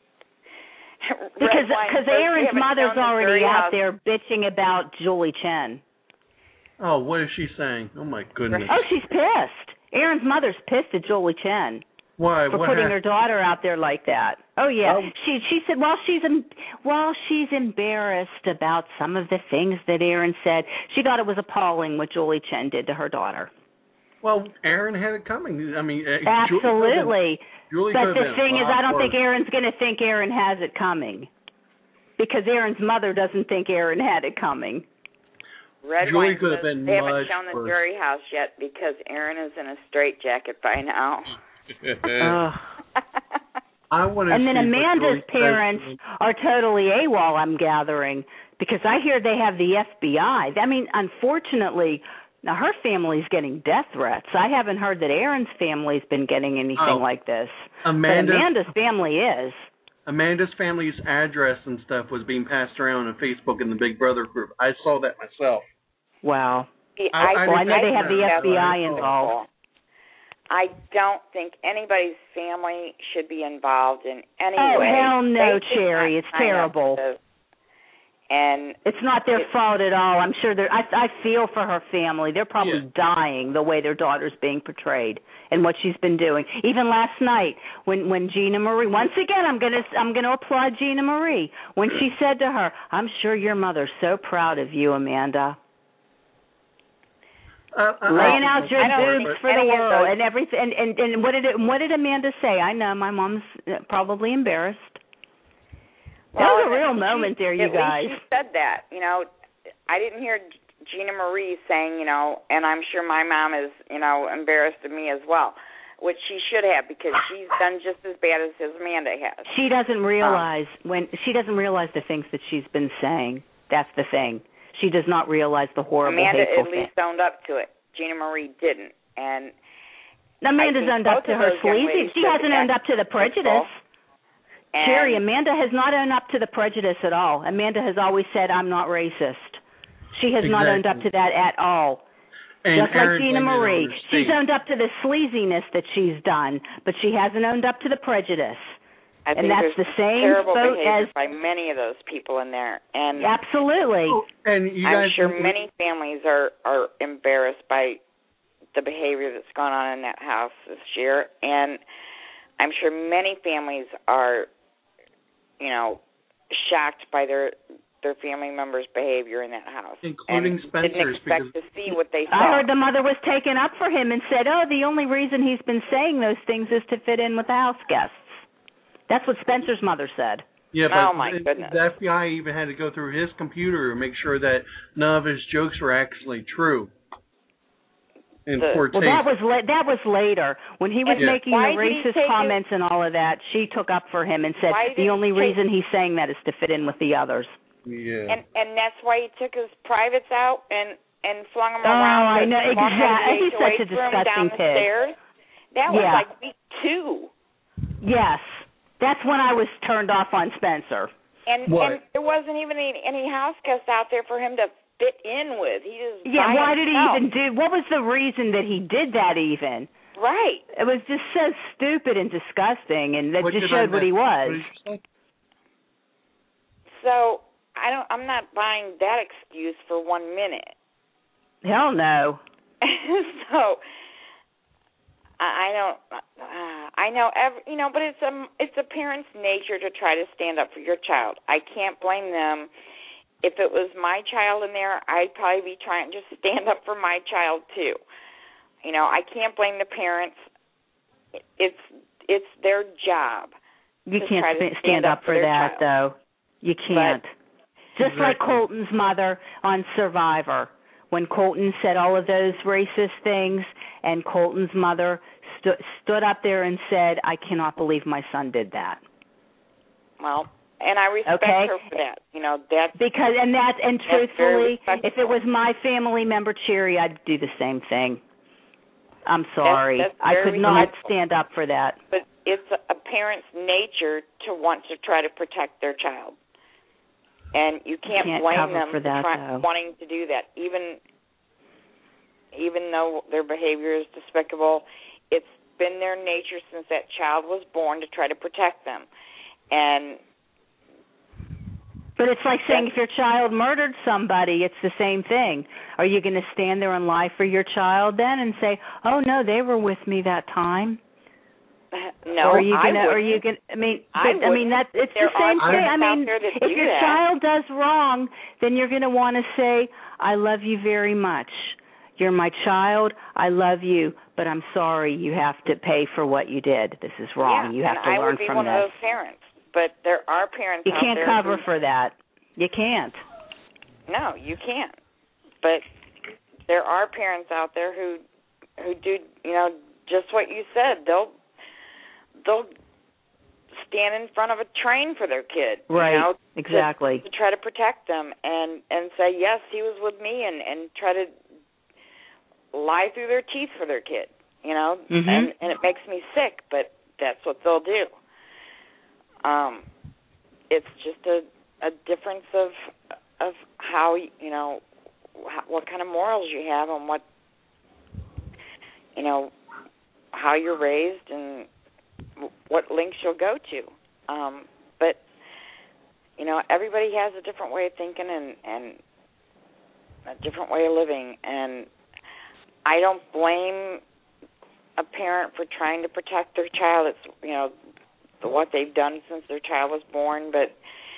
Because because Aaron's mother's already out house. there bitching about Julie Chen. Oh, what is she saying? Oh my goodness. Oh, she's pissed. Aaron's mother's pissed at Julie Chen Why? for what putting happened? her daughter out there like that. Oh yeah, Oh. she she said, well, she's em- well, she's embarrassed about some of the things that Aaron said. She thought it was appalling what Julie Chen did to her daughter. Well, Aaron had it coming. I mean, uh, Absolutely. Julie But could have the been a thing is, lot I don't worse. think Aaron's going to think Aaron has it coming, because Aaron's mother doesn't think Aaron had it coming. Red Julie Wine could have says been they haven't much shown the worse. jury house yet because Aaron is in a straitjacket by now. Ugh. I want to And then see what Amanda's Julie says. parents are totally AWOL, I'm gathering, because I hear they have the F B I. I mean, unfortunately, now her family's getting death threats. I haven't heard that Aaron's family's been getting anything Oh. like this. Amanda, But Amanda's family is. Amanda's family's address and stuff was being passed around on Facebook in the Big Brother group. I saw that myself. Wow. See, I- I Well, I know didn't they have the know. F B I I saw. involved. I don't think anybody's family should be involved in any Oh, way. hell no, They should Cherry. not It's sign up terrible. for this. And it's not their it, fault at all. I'm sure they're. I, I feel for her family. They're probably Yeah. dying the way their daughter's being portrayed and what she's been doing. Even last night, when when Gina Marie. Once again, I'm gonna I'm gonna applaud Gina Marie when she said to her, "I'm sure your mother's so proud of you, Amanda." Uh, I, Laying I, out your I don't boobs think for the any of world those- and everything. And, and and what did it, what did Amanda say? I know my mom's probably embarrassed. That well, was a real she, moment there, you at guys. least she said that. You know, I didn't hear Gina Marie saying, you know, and I'm sure my mom is, you know, embarrassed of me as well, which she should have because she's done just as bad as Amanda has. She doesn't realize um, when she doesn't realize the things that she's been saying. That's the thing. She does not realize the horrible, Amanda hateful at least thing. owned up to it. Gina Marie didn't, and Amanda's I think owned up both to of her those young sleazy. ladies She should hasn't owned act up to the prejudice. And Sherry, Amanda has not owned up to the prejudice at all. Amanda has always said, "I'm not racist." She has Exactly. not owned up to that at all. and Just like Aaron Gina blamed it on Marie. her She's state. owned up to the sleaziness that she's done, but she hasn't owned up to the prejudice. I and think that's there's the same terrible boat behavior as by many of those people in there, and absolutely. Oh, and you I'm guys, sure many families are are embarrassed by the behavior that's gone on in that house this year, and I'm sure many families are, you know, shocked by their their family members' behavior in that house, including and Spencer's, didn't expect because to see what they saw. I heard the mother was taken up for him and said, "Oh, the only reason he's been saying those things is to fit in with the house guests." That's what Spencer's mother said. Yeah, but Oh, my the, goodness. the F B I even had to go through his computer and make sure that none of his jokes were actually true. In The- poor Well, taste. that was la- that was later when he was And making why the did he racist take comments and all of that. She took up for him and said Why did the he only take- reason he's saying that is to fit in with the others. Yeah. And and that's why he took his privates out and and flung them Oh, around. I the- know, flung them exactly. in the He's such a H O H room disgusting down the pig. stairs. That was Yeah. like week two. Yes, that's when I was turned off on Spencer. And What? and there wasn't even any, any house guests out there for him to fit in with. He just Yeah, by why did he himself. even do? What was the reason that he did that? Even Right. it was just so stupid and disgusting, and that What just did I showed what miss? he was. What did you say? So I don't. I'm not buying that excuse for one minute. Hell no. so I I don't. Uh, I know every. You know, but it's a it's a parent's nature to try to stand up for your child. I can't blame them. If it was my child in there, I'd probably be trying to just stand up for my child too. You know, I can't blame the parents. It's it's their job. You to can't try to st- stand up for their that, child. though. You can't. Just like Exactly. Colton's mother on Survivor. When Colton said all of those racist things, and Colton's mother stu- stood up there and said, "I cannot believe my son did that." Well, and I respect Okay. her for that. You know, that's Because and that and That's very truthfully, respectful. if it was my family member Cherry, I'd do the same thing. I'm sorry. that's I very could not respectful. stand up for that. but it's a, a parent's nature to want to try to protect their child. And you can't, can't blame cover them for that, try, though. wanting to do that. Even even though their behavior is despicable, it's been their nature since that child was born to try to protect them. And But it's like saying if your child murdered somebody, it's the same thing. Are you going to stand there and lie for your child then and say, "Oh no, they were with me that time"? no, or are you I gonna? Are wouldn't. you gonna? I mean, I but, I mean that it's There the same are thing. I parents out mean, there that if do your that. child does wrong, then you're going to want to say, "I love you very much. You're my child. I love you, but I'm sorry. You have to pay for what you did. This is wrong. Yeah, you have and to I learn would be from one this." of those parents. But there are parents You out can't there cover who, for that. You can't. No, you can't. But there are parents out there who who do, you know, just what you said. They'll they'll stand in front of a train for their kid, Right. you know, Exactly. to, to try to protect them and and say, yes, he was with me, and and try to lie through their teeth for their kid, you know. Mhm. And and it makes me sick, but that's what they'll do. Um, it's just a a difference of of how, you know, how, what kind of morals you have and what, you know, how you're raised and what links you'll go to. Um, but you know, everybody has a different way of thinking and, and a different way of living. And I don't blame a parent for trying to protect their child. It's, you know, what they've done since their child was born. But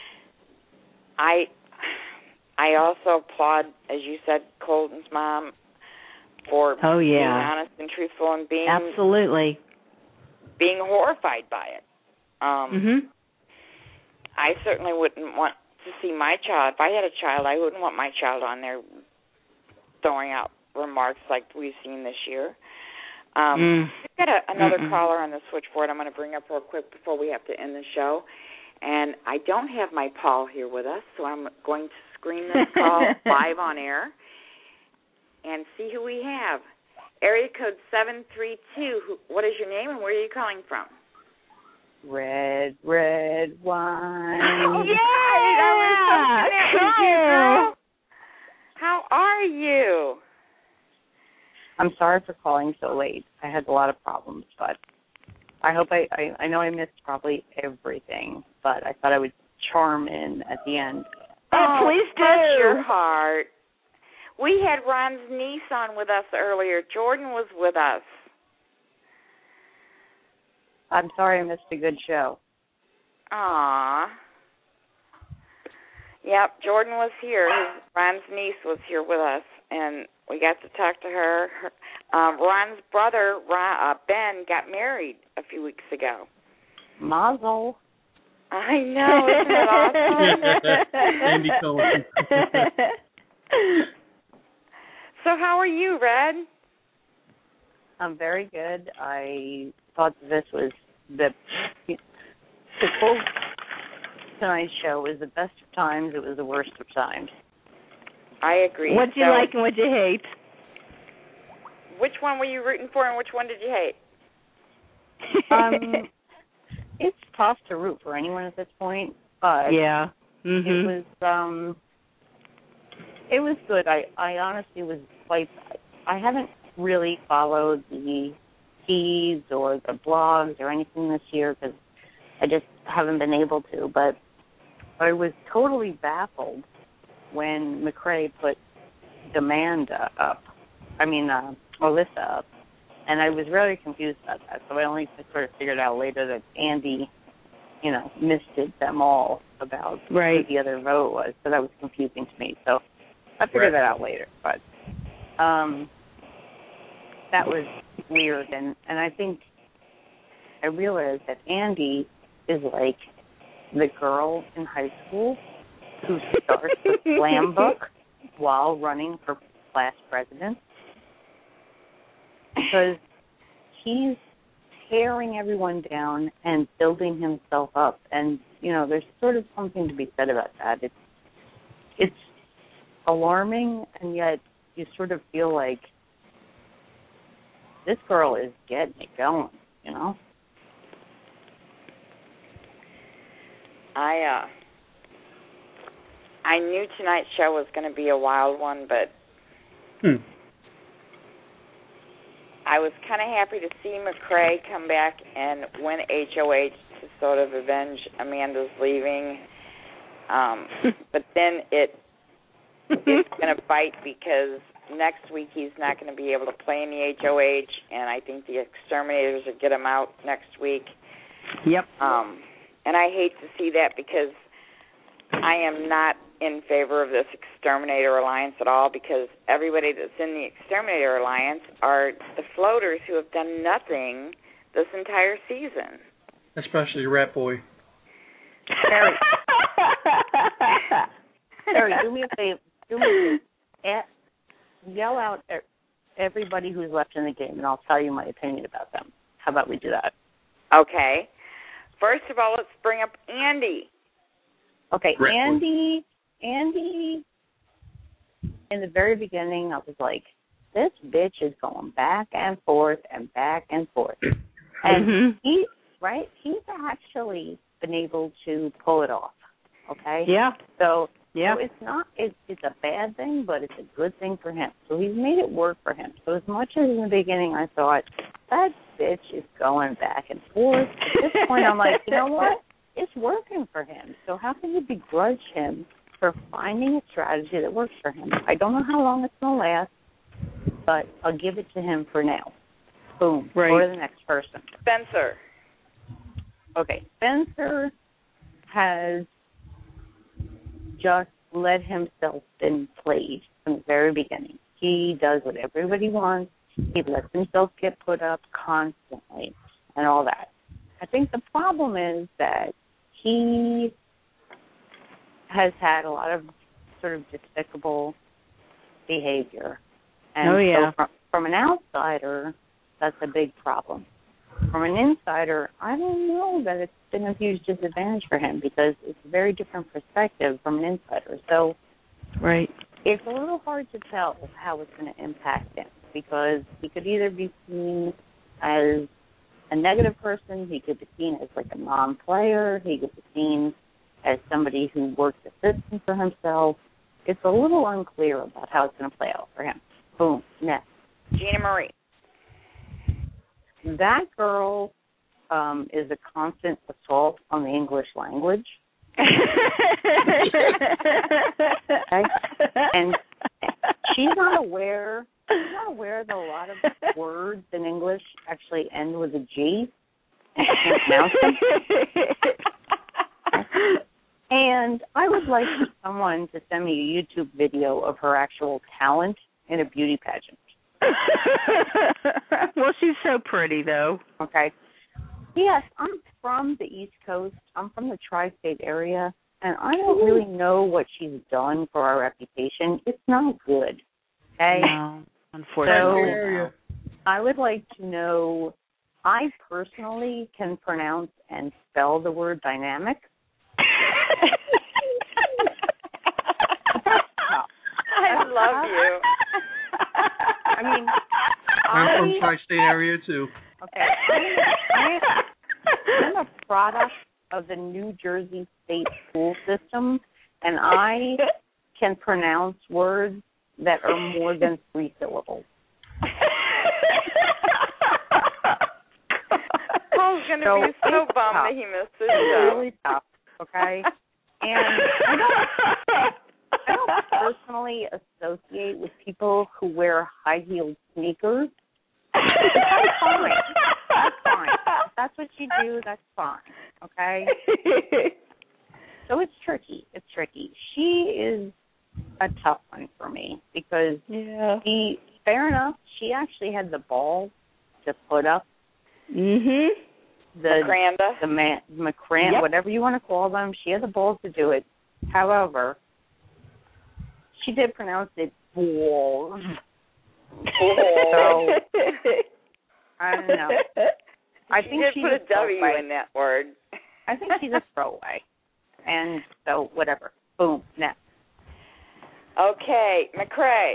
I I also applaud, as you said, Colton's mom for oh, yeah. being honest and truthful and being absolutely being horrified by it. Um, mm-hmm. I certainly wouldn't want to see my child. If I had a child, I wouldn't want my child on there throwing out remarks like we've seen this year. Um, mm. We've got a, another Mm-mm. caller on the switchboard I'm going to bring up real quick before we have to end the show. And I don't have my Paul here with us, so I'm going to screen this call live on air and see who we have. Area code seven three two. What is your name and where are you calling from? Red, red wine. Oh, yeah! I was so connected with you, girl. How are you? I'm sorry for calling so late. I had a lot of problems, but I hope I, I, I know I missed probably everything, but I thought I would charm in at the end. Oh, please do. Bless your heart. We had Ron's niece on with us earlier. Jordan was with us. I'm sorry I missed a good show. Aw. Yep, Jordan was here. His, Ron's niece was here with us, and we got to talk to her. her um, Ron's brother, Ron, uh, Ben, got married a few weeks ago. Mazel. I know, isn't it awesome? Andy Cohen. So how are you, Red? I'm very good. I thought this was the the quote tonight's show was the best of times. It was the worst of times. I agree. What'd you so, like and what'd you hate? Which one were you rooting for and which one did you hate? Um, it's tough to root for anyone at this point, but yeah, mm-hmm. it was um, it was good. I I honestly was quite. I haven't really followed the feeds or the blogs or anything this year because I just haven't been able to. But I was totally baffled when McCrae put Demanda up. I mean, uh, Alyssa up. And I was really confused about that. So I only sort of figured out later that Andy, you know, misted them all about right. who the other vote was. So that was confusing to me. So I figured right. that out later. But um, that was weird. And, and I think I realized that Andy is like the girl in high school who starts the slam book while running for class president. Because he's tearing everyone down and building himself up. And, you know, there's sort of something to be said about that. It's it's alarming, and yet you sort of feel like this girl is getting it going, you know? I, uh, I knew tonight's show was going to be a wild one, but... Hmm. I was kind of happy to see McCrae come back and win H O H to sort of avenge Amanda's leaving. Um, but then it it's going to bite because next week he's not going to be able to play in the H O H, and I think the Exterminators will get him out next week. Yep. Um, and I hate to see that because I am not in favor of this Exterminator Alliance at all, because everybody that's in the Exterminator Alliance are the floaters who have done nothing this entire season. Especially Rat Boy. Terry, Terry, do me a favor. Do me a favor. Yell out everybody who's left in the game, and I'll tell you my opinion about them. How about we do that? Okay. First of all, let's bring up Andy. Okay, Rat Andy... Boy. Andy, in the very beginning, I was like, this bitch is going back and forth and back and forth. And mm-hmm. he, right, he's actually been able to pull it off, okay? Yeah. So, yeah. so it's not, it, it's a bad thing, but it's a good thing for him. So he's made it work for him. So as much as in the beginning I thought, that bitch is going back and forth, at this point I'm like, you know what? it's working for him. So how can you begrudge him for finding a strategy that works for him? I don't know how long it's going to last, but I'll give it to him for now. Boom. Right. Go to the next person. Spencer. Okay. Spencer has just let himself been played from the very beginning. He does what everybody wants. He lets himself get put up constantly and all that. I think the problem is that he has had a lot of sort of despicable behavior. And oh, yeah. so from, from an outsider, that's a big problem. From an insider, I don't know that it's been a huge disadvantage for him because it's a very different perspective from an insider. So right. It's a little hard to tell how it's going to impact him because he could either be seen as a negative person, he could be seen as like a non-player, he could be seen as somebody who works a system for himself. It's a little unclear about how it's going to play out for him. Boom, next. Gina Marie. That girl um, is a constant assault on the English language. Okay? And she's not aware. She's not aware that a lot of words in English actually end with a G, and she can't pronounce them. And I would like someone to send me a YouTube video of her actual talent in a beauty pageant. Well, she's so pretty, though. Okay. Yes, I'm from the East Coast. I'm from the tri-state area, and I don't really know what she's done for our reputation. It's not good. Okay? No, unfortunately. So, no. I would like to know, I personally can pronounce and spell the word dynamic. I love you. I mean, I'm I, from tri-state area too. Okay, I'm, I'm a product of the New Jersey state school system, and I can pronounce words that are more than three syllables. Paul's going to So be so it's bummed tough. that he missed this It's show. really tough, okay? And I don't, I don't personally associate with people who wear high-heeled sneakers. That's fine. That's fine. If that's what you do, that's fine, okay? So it's tricky. It's tricky. She is a tough one for me because yeah. she, fair enough, she actually had the balls to put up mhm. the Macranda. the man, Macran, Yep. whatever you want to call them. She had the balls to do it. However, she did pronounce it balls. So I don't know. I she think did she's put a W throwaway. in that word. I think she's a throwaway. And so whatever. Boom. Next. Okay, McCrae.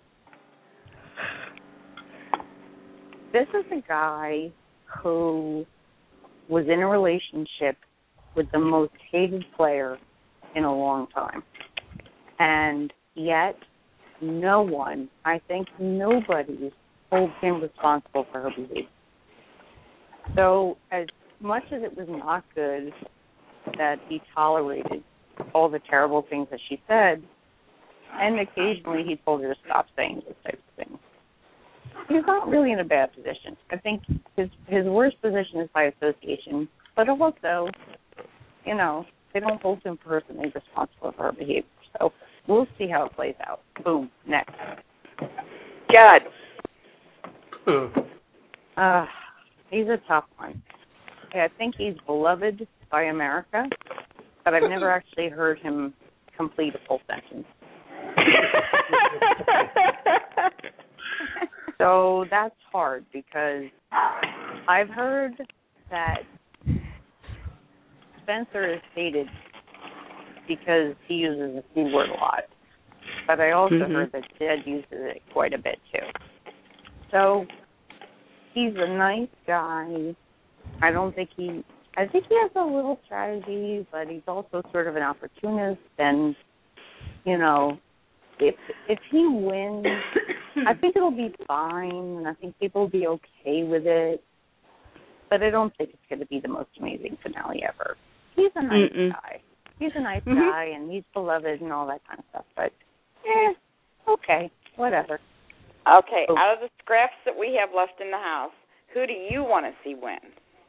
This is a guy who was in a relationship with the most hated player in a long time. And yet, no one, I think nobody, holds him responsible for her behavior. So as much as it was not good that he tolerated all the terrible things that she said, and occasionally he told her to stop saying those types of things, he's not really in a bad position. I think his his worst position is by association, but also, you know, they don't hold him personally responsible for her behavior. So we'll see how it plays out. Boom. Next. Judd. Uh, he's a tough one. I think he's beloved by America, but I've never actually heard him complete a full sentence. So that's hard because I've heard that Spencer is hated because he uses the C word a lot. But I also mm-hmm. heard that Jed uses it quite a bit too. So he's a nice guy. I don't think he, I think he has a little strategy, but he's also sort of an opportunist. And, you know, if if he wins, I think it'll be fine, and I think people will be okay with it. But I don't think it's going to be the most amazing finale ever. he's a nice Mm-mm. guy. He's a nice Mhm. guy, and he's beloved and all that kind of stuff. But, eh, okay, whatever. Okay, Oh. out of the scraps that we have left in the house, who do you want to see win?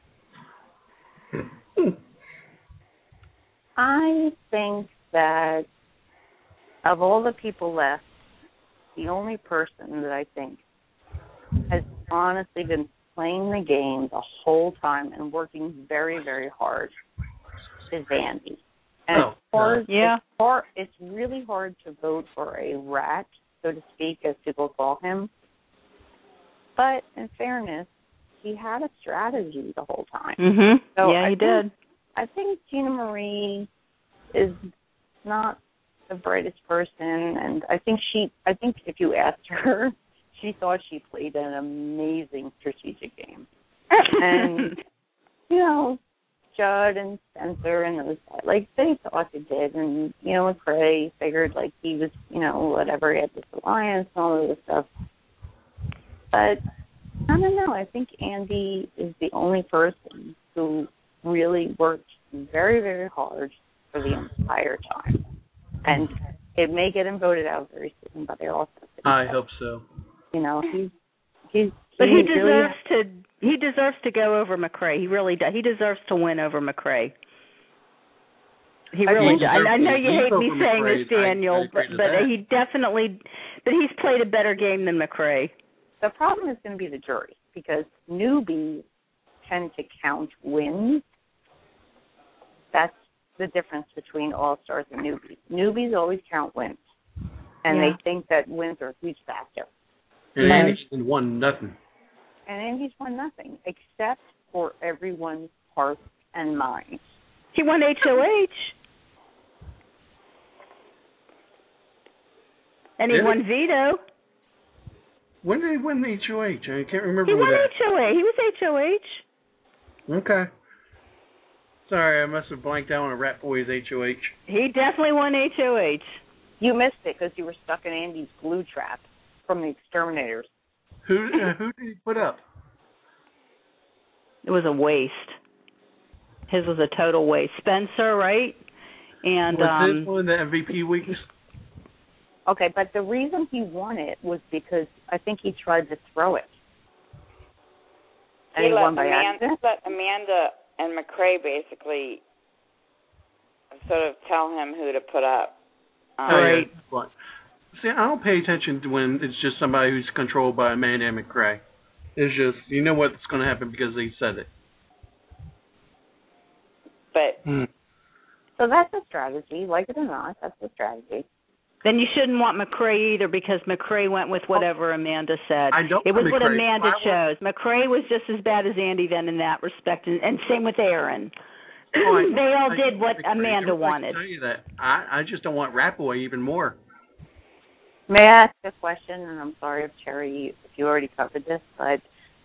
I think that of all the people left, the only person that I think has honestly been playing the game the whole time and working very, very hard is Andy. And Oh, as far as, yeah. as far, it's really hard to vote for a rat, so to speak, as people call him. But in fairness, he had a strategy the whole time. Mhm. So yeah, I he think, did. I think Gina Marie is not the brightest person, and I think she. I think if you asked her, she thought she played an amazing strategic game. And you know, Judd and Spencer and those guys, like they thought they did, and you know, McCrae figured like he was, you know, whatever, he had this alliance and all of this stuff. But I don't know. I think Andy is the only person who really worked very, very hard for the entire time. And it may get him voted out very soon, but I also think I that, hope so. you know, he's he's But he really, deserves to. He deserves to go over McCrae. He really does. He deserves to win over McCrae. He I really think does. he I, I know deserves you to hate leap me over saying McCrae. this, I- I Daniel, but agree to but that. he definitely. But he's played a better game than McCrae. the problem is going to be the jury, because newbies tend to count wins. That's the difference between all-stars and newbies. Newbies always count wins, and Yeah. they think that wins are a huge factor. And Right. Andy's won nothing. And Andy's won nothing, except for everyone's heart and mind. He won H O H. And he Did he? won veto. When did he win the H O H? I can't remember He when won that. H O H. He was H O H. Okay. Sorry, I must have blanked out on a Rat Boys H O H. He definitely won H O H. You missed it because you were stuck in Andy's glue trap from the exterminators. Who uh, who did he put up? It was a waste. His was a total waste. Spencer, right? And Was um, this one of the M V P weeks? Okay, but the reason he won it was because I think he tried to throw it. And He he let won by Amanda, accident? let Amanda and McCrae basically sort of tell him who to put up. Um, Oh, yeah. Right. What? See, I don't pay attention to when it's just somebody who's controlled by Amanda and McCrae. It's just, you know what's going to happen because they said it. But Hmm. So that's a strategy. Like it or not, that's a strategy. then you shouldn't want McCrae either, because McCrae went with whatever Amanda said. I don't It was want what McCrae. Amanda I want- chose. McCrae was just as bad as Andy then in that respect, and, and same with Aaron. Oh, I- they all I did don't what want McCrae. Amanda I would like to wanted. tell you that. I, I just don't want Rat Boy even more. May I ask a question? And I'm sorry if Terry, if you already covered this, but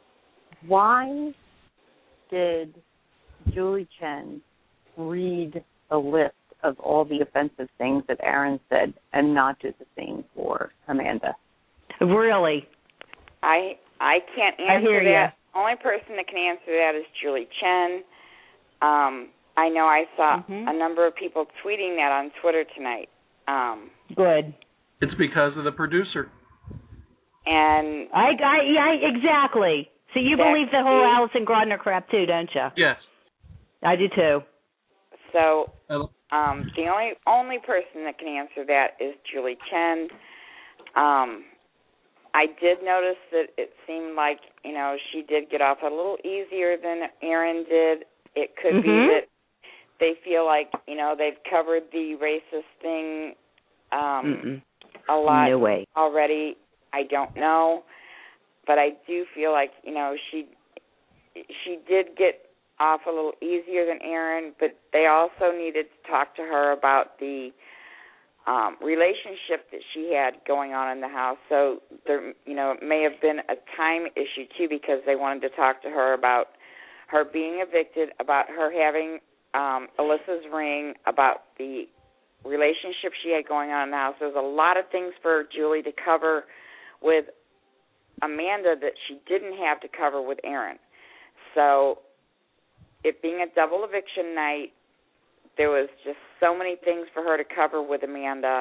why did Julie Chen read a list of all the offensive things that Aaron said and not do the same for Amanda? Really? I I can't I answer hear that. Only person that can answer that is Julie Chen. Um, I know I saw Mhm. a number of people tweeting that on Twitter tonight. Um, Good. It's because of the producer. and I, I, yeah, exactly. So you That believe the whole is- Allison Grodner crap too, don't you? Yes. I do too. so Hello? um, the only only person that can answer that is Julie Chen. Um, I did notice that it seemed like, you know, she did get off a little easier than Aaron did. It could Mhm. be that they feel like, you know, they've covered the racist thing um, Mm-mm. a lot No way. already. I don't know, but I do feel like, you know, she she did get off a little easier than Aaron, but they also needed to talk to her about the um, relationship that she had going on in the house. So there, you know, it may have been a time issue too, because they wanted to talk to her about her being evicted, about her having um, Alyssa's ring, about the relationship she had going on in the house. There's a lot of things for Julie to cover with Amanda that she didn't have to cover with Aaron. So it being a double eviction night, there was just so many things for her to cover with Amanda,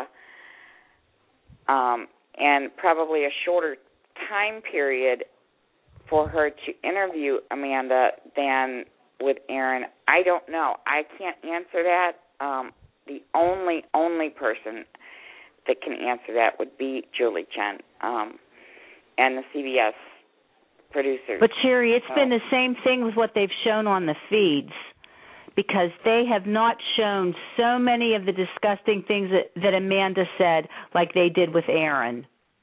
um, and probably a shorter time period for her to interview Amanda than with Aaron. I don't know. I can't answer that. Um, the only, only person that can answer that would be Julie Chen um, and the C B S producers. But, Sherry, it's so. been the same thing with what they've shown on the feeds, because they have not shown so many of the disgusting things that, that Amanda said like they did with Aaron.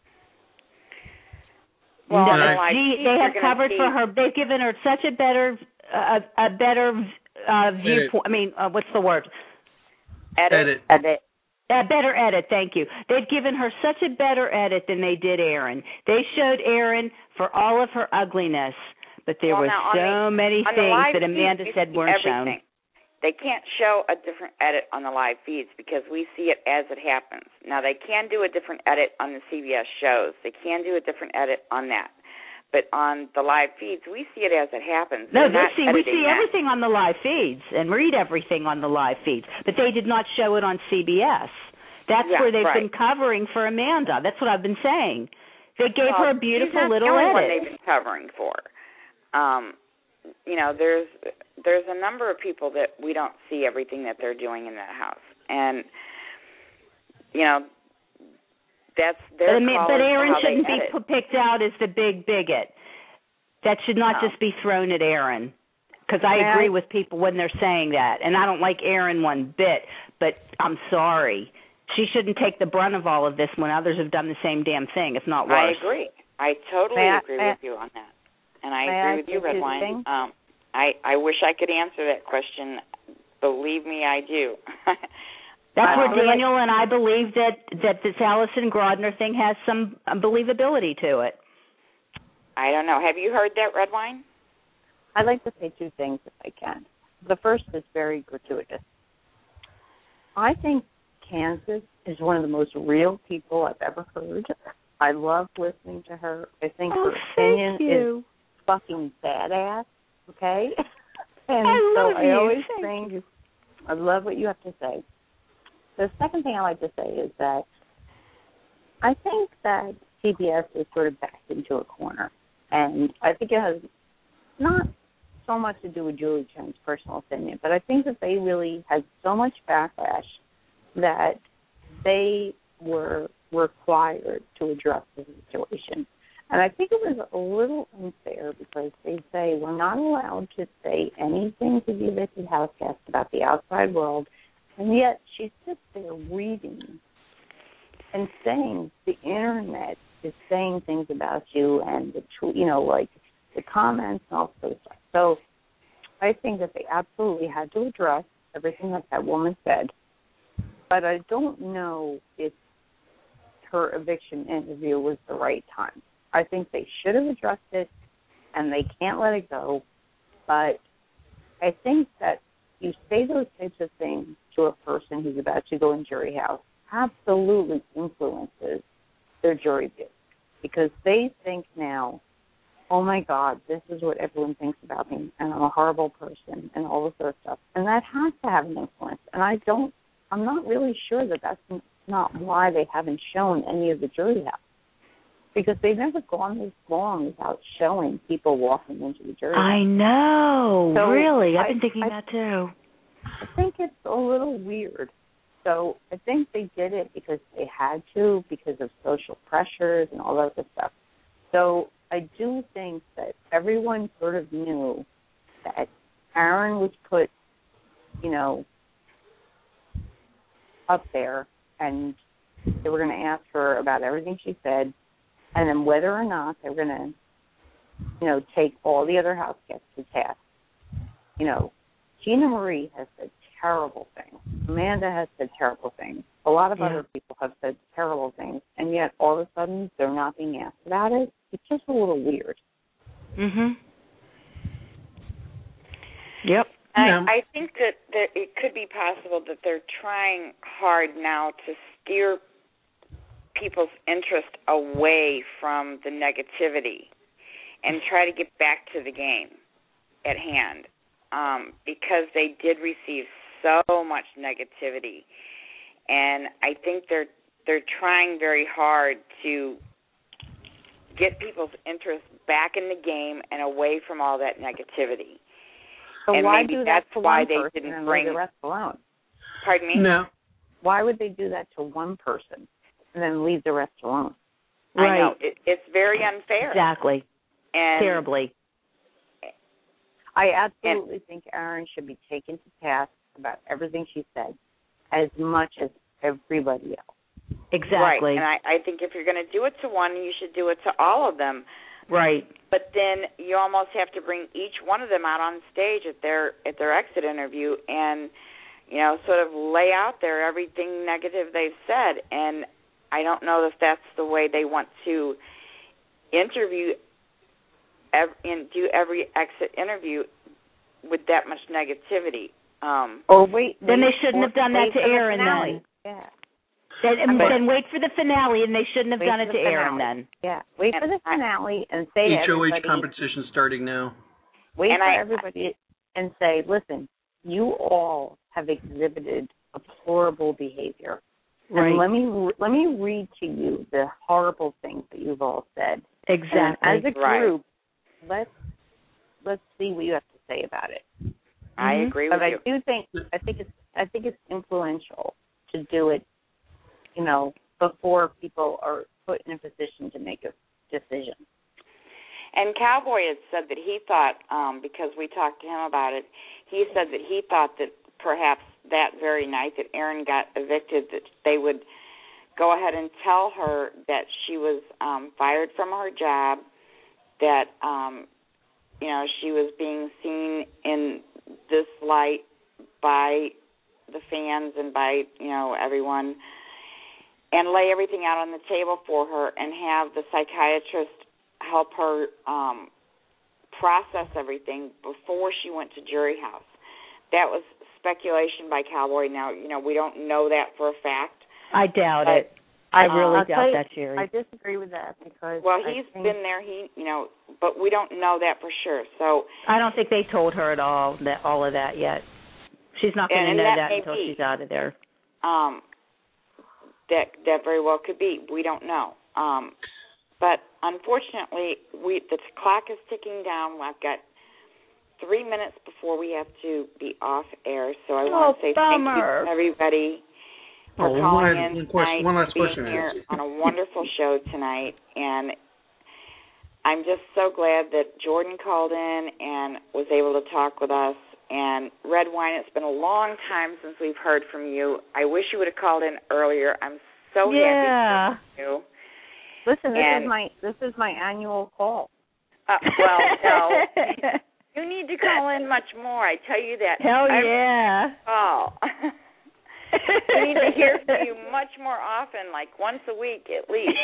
Well, no, I, G, they have covered see. for her. They've given her such a better, uh, a better uh, viewpoint. I mean, uh, what's the word? Edit. Edit. Edit. A better edit, thank you. They've given her such a better edit than they did Aaron. They showed Aaron for all of her ugliness, but there well, were now, so the, many things that Amanda feeds, said weren't everything. shown. They can't show a different edit on the live feeds because we see it as it happens. Now, they can do a different edit on the C B S shows. They can do a different edit on that. But on the live feeds, we see it as it happens. No, they see, we see that. everything on the live feeds and read everything on the live feeds, but they did not show it on C B S. That's yeah, where they've right. been covering for Amanda. That's what I've been saying. They gave well, her a beautiful she's not little the only edit. One they've been covering for. Um, you know, there's there's a number of people that we don't see everything that they're doing in that house, and you know, that's their but, call. But Aaron how shouldn't they be edit. picked out as the big bigot. That should not no. just be thrown at Aaron. Because I yeah. agree with people when they're saying that, and I don't like Aaron one bit. But I'm sorry. She shouldn't take the brunt of all of this when others have done the same damn thing, if not worse. I agree. I totally may agree I, with you on that. And I may agree I with you, Redwine. Um, I, I wish I could answer that question. Believe me, I do. That's um, where Daniel and I believe that, that this Allison Grodner thing has some believability to it. I don't know. Have you heard that, Redwine? I'd like to say two things if I can. The first is very gratuitous. I think Kansas is one of the most real people I've ever heard. I love listening to her. I think oh, her opinion you. is fucking badass, okay? And I so love I you. always Thank think, you. I love what you have to say. The second thing I like to say is that I think that C B S is sort of backed into a corner. And I think it has not so much to do with Julie Chen's personal opinion, but I think that they really had so much backlash that they were required to address the situation. And I think it was a little unfair because they say we're not allowed to say anything to the evicted house guest about the outside world, and yet she's just there reading and saying the internet is saying things about you and, the tw- you know, like the comments and all sorts of stuff. So I think that they absolutely had to address everything that that woman said, but I don't know if her eviction interview was the right time. I think they should have addressed it, and they can't let it go. But I think that you say those types of things to a person who's about to go in jury house absolutely influences their jury view, because they think now, oh, my God, this is what everyone thinks about me, and I'm a horrible person, and all this other stuff. And that has to have an influence. And I don't, I'm not really sure that that's not why they haven't shown any of the jury house, because they've never gone this long without showing people walking into the jury house. I know, so really. I've I, been thinking I, that too. I think it's a little weird. So I think they did it because they had to, because of social pressures and all that other stuff. So I do think that everyone sort of knew that Aaron was put, you know, up there, and they were going to ask her about everything she said, and then whether or not they were going to, you know, take all the other house guests to task. You know, Gina Marie has said terrible things. Amanda has said terrible things. A lot of yeah. other people have said terrible things, and yet all of a sudden they're not being asked about it. It's just a little weird. Mhm. Yep. I, Yeah. I think that, that it could be possible that they're trying hard now to steer people's interest away from the negativity and try to get back to the game at hand, um, because they did receive so much negativity, and I think they're they're trying very hard to get people's interest back in the game and away from all that negativity. So and why maybe do that's that to why one they person didn't and bring leave the rest alone? Pardon me? No. Why would they do that to one person and then leave the rest alone? Right. I know. It, it's very unfair. Exactly. And Terribly. I absolutely and, think Aaron should be taken to task about everything she said as much as everybody else. Exactly. Right. And I, I think if you're going to do it to one, you should do it to all of them. Right. But then you almost have to bring each one of them out on stage at their at their exit interview and, you know, sort of lay out there everything negative they've said. And I don't know if that's the way they want to interview every, and do every exit interview with that much negativity. Um, or wait, then wait they shouldn't for, have done that to the Aaron finale. then. Yeah. Then, but, then wait for the finale, and they shouldn't have wait done it to finale. Aaron then. Yeah, wait and for the finale and say H O H to everybody. competition starting now. Wait and for I, everybody and say, listen, you all have exhibited deplorable behavior. Right. And let me let me read to you the horrible things that you've all said. Exactly. And as a right. group, let's let's see what you have to say about it. I Mm-hmm. agree but with I you. do think I think it's I think it's influential to do it, you know, before people are put in a position to make a decision. And Cowboy had said that he thought, um, because we talked to him about it, he said that he thought that perhaps that very night that Aaron got evicted, that they would go ahead and tell her that she was um, fired from her job, that, um, you know, she was being seen in this light by the fans and by, you know, everyone, and lay everything out on the table for her and have the psychiatrist help her um, process everything before she went to jury house. That was speculation by Cowboy. Now, you know, we don't know that for a fact. I doubt but, it. I uh, really I'll doubt you, that, Jerry. I disagree with that because well, I he's think, been there. He, you know, but we don't know that for sure. So I don't think they told her at all that all of that yet. She's not going to know that, that that until be. she's out of there. Um, that that very well could be. We don't know. Um, but unfortunately, we the clock is ticking down. I've got three minutes before we have to be off air, so I Oh, want to say bummer. thank you to everybody for Oh, calling one, in one, question, tonight, one last being question. here on a wonderful show tonight, and I'm just so glad that Jordan called in and was able to talk with us. And Red Wine, it's been a long time since we've heard from you. I wish you would have called in earlier. I'm so yeah. happy to hear from you. Listen, this and, is my this is my annual call. Uh, well, no. You need to call in much more. I tell you that. Hell I'm, yeah. Oh. We need to hear from you much more often, like once a week at least.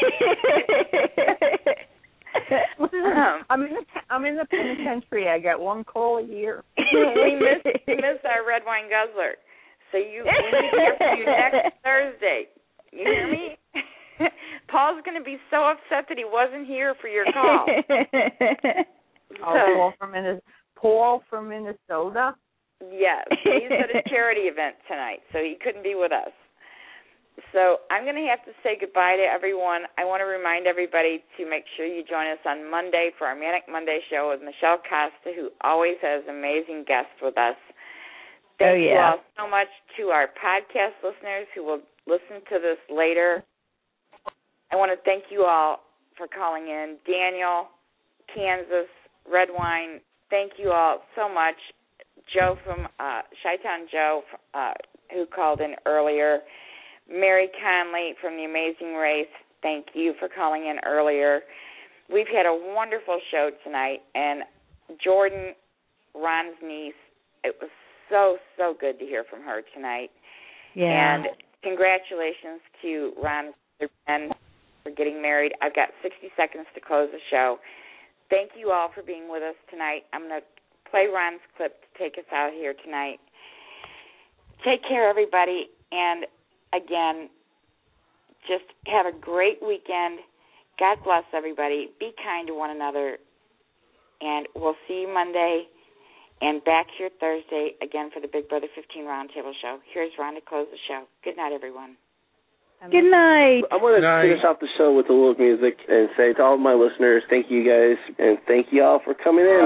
um, I'm in the I'm in the penitentiary. I get one call a year. we miss we miss our Red Wine Guzzler. So you we need to hear from you next Thursday. You hear me? Paul's going to be so upset that he wasn't here for your call. Oh, Paul from Minnesota. Paul from Minnesota. Yes, he's at a charity event tonight, so he couldn't be with us. So I'm going to have to say goodbye to everyone. I want to remind everybody to make sure you join us on Monday for our Manic Monday show with Michelle Costa, who always has amazing guests with us. Thank oh, yeah. you all so much to our podcast listeners who will listen to this later. I want to thank you all for calling in. Daniel, Kansas, Red Wine, thank you all so much. Joe from uh, Chi-Town Joe, uh, who called in earlier. Mary Conley from The Amazing Race, thank you for calling in earlier. We've had a wonderful show tonight, and Jordan, Ron's niece, it was so, so good to hear from her tonight. Yeah. And congratulations to Ron's Ben for getting married. I've got sixty seconds to close the show. Thank you all for being with us tonight. I'm going to play Ron's clip to take us out here tonight. Take care, everybody, and again, just have a great weekend. God bless everybody. Be kind to one another, and we'll see you Monday. And back here Thursday again for the Big Brother fifteen Roundtable Show. Here's Ron to close the show. Good night, everyone. Good night. I want to finish off the show with a little music and say to all of my listeners, thank you guys, and thank you all for coming in.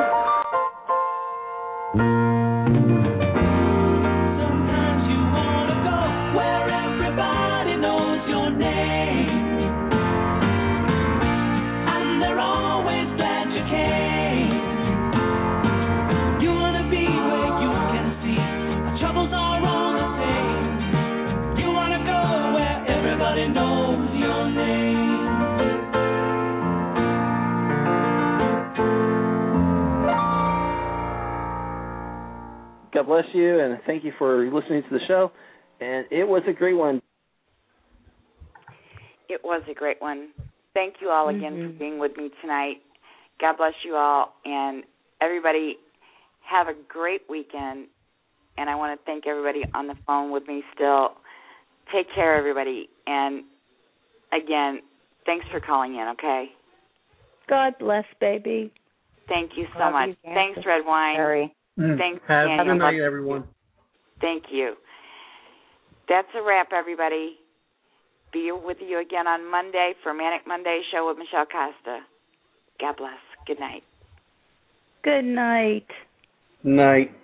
God bless you, and thank you for listening to the show. And it was a great one. It was a great one. Thank you all again mm-hmm. for being with me tonight. God bless you all, and everybody have a great weekend. And I want to thank everybody on the phone with me still. Take care, everybody. And, again, thanks for calling in, okay? God bless, baby. Thank you so Love much. you, Thanks, Red Wine. Sorry. Mm. Thanks, Have, Daniel. have a night, everyone. Thank you. That's a wrap, everybody. Be with you again on Monday for Manic Monday show with Michelle Costa. God bless. Good night. Good night. Night.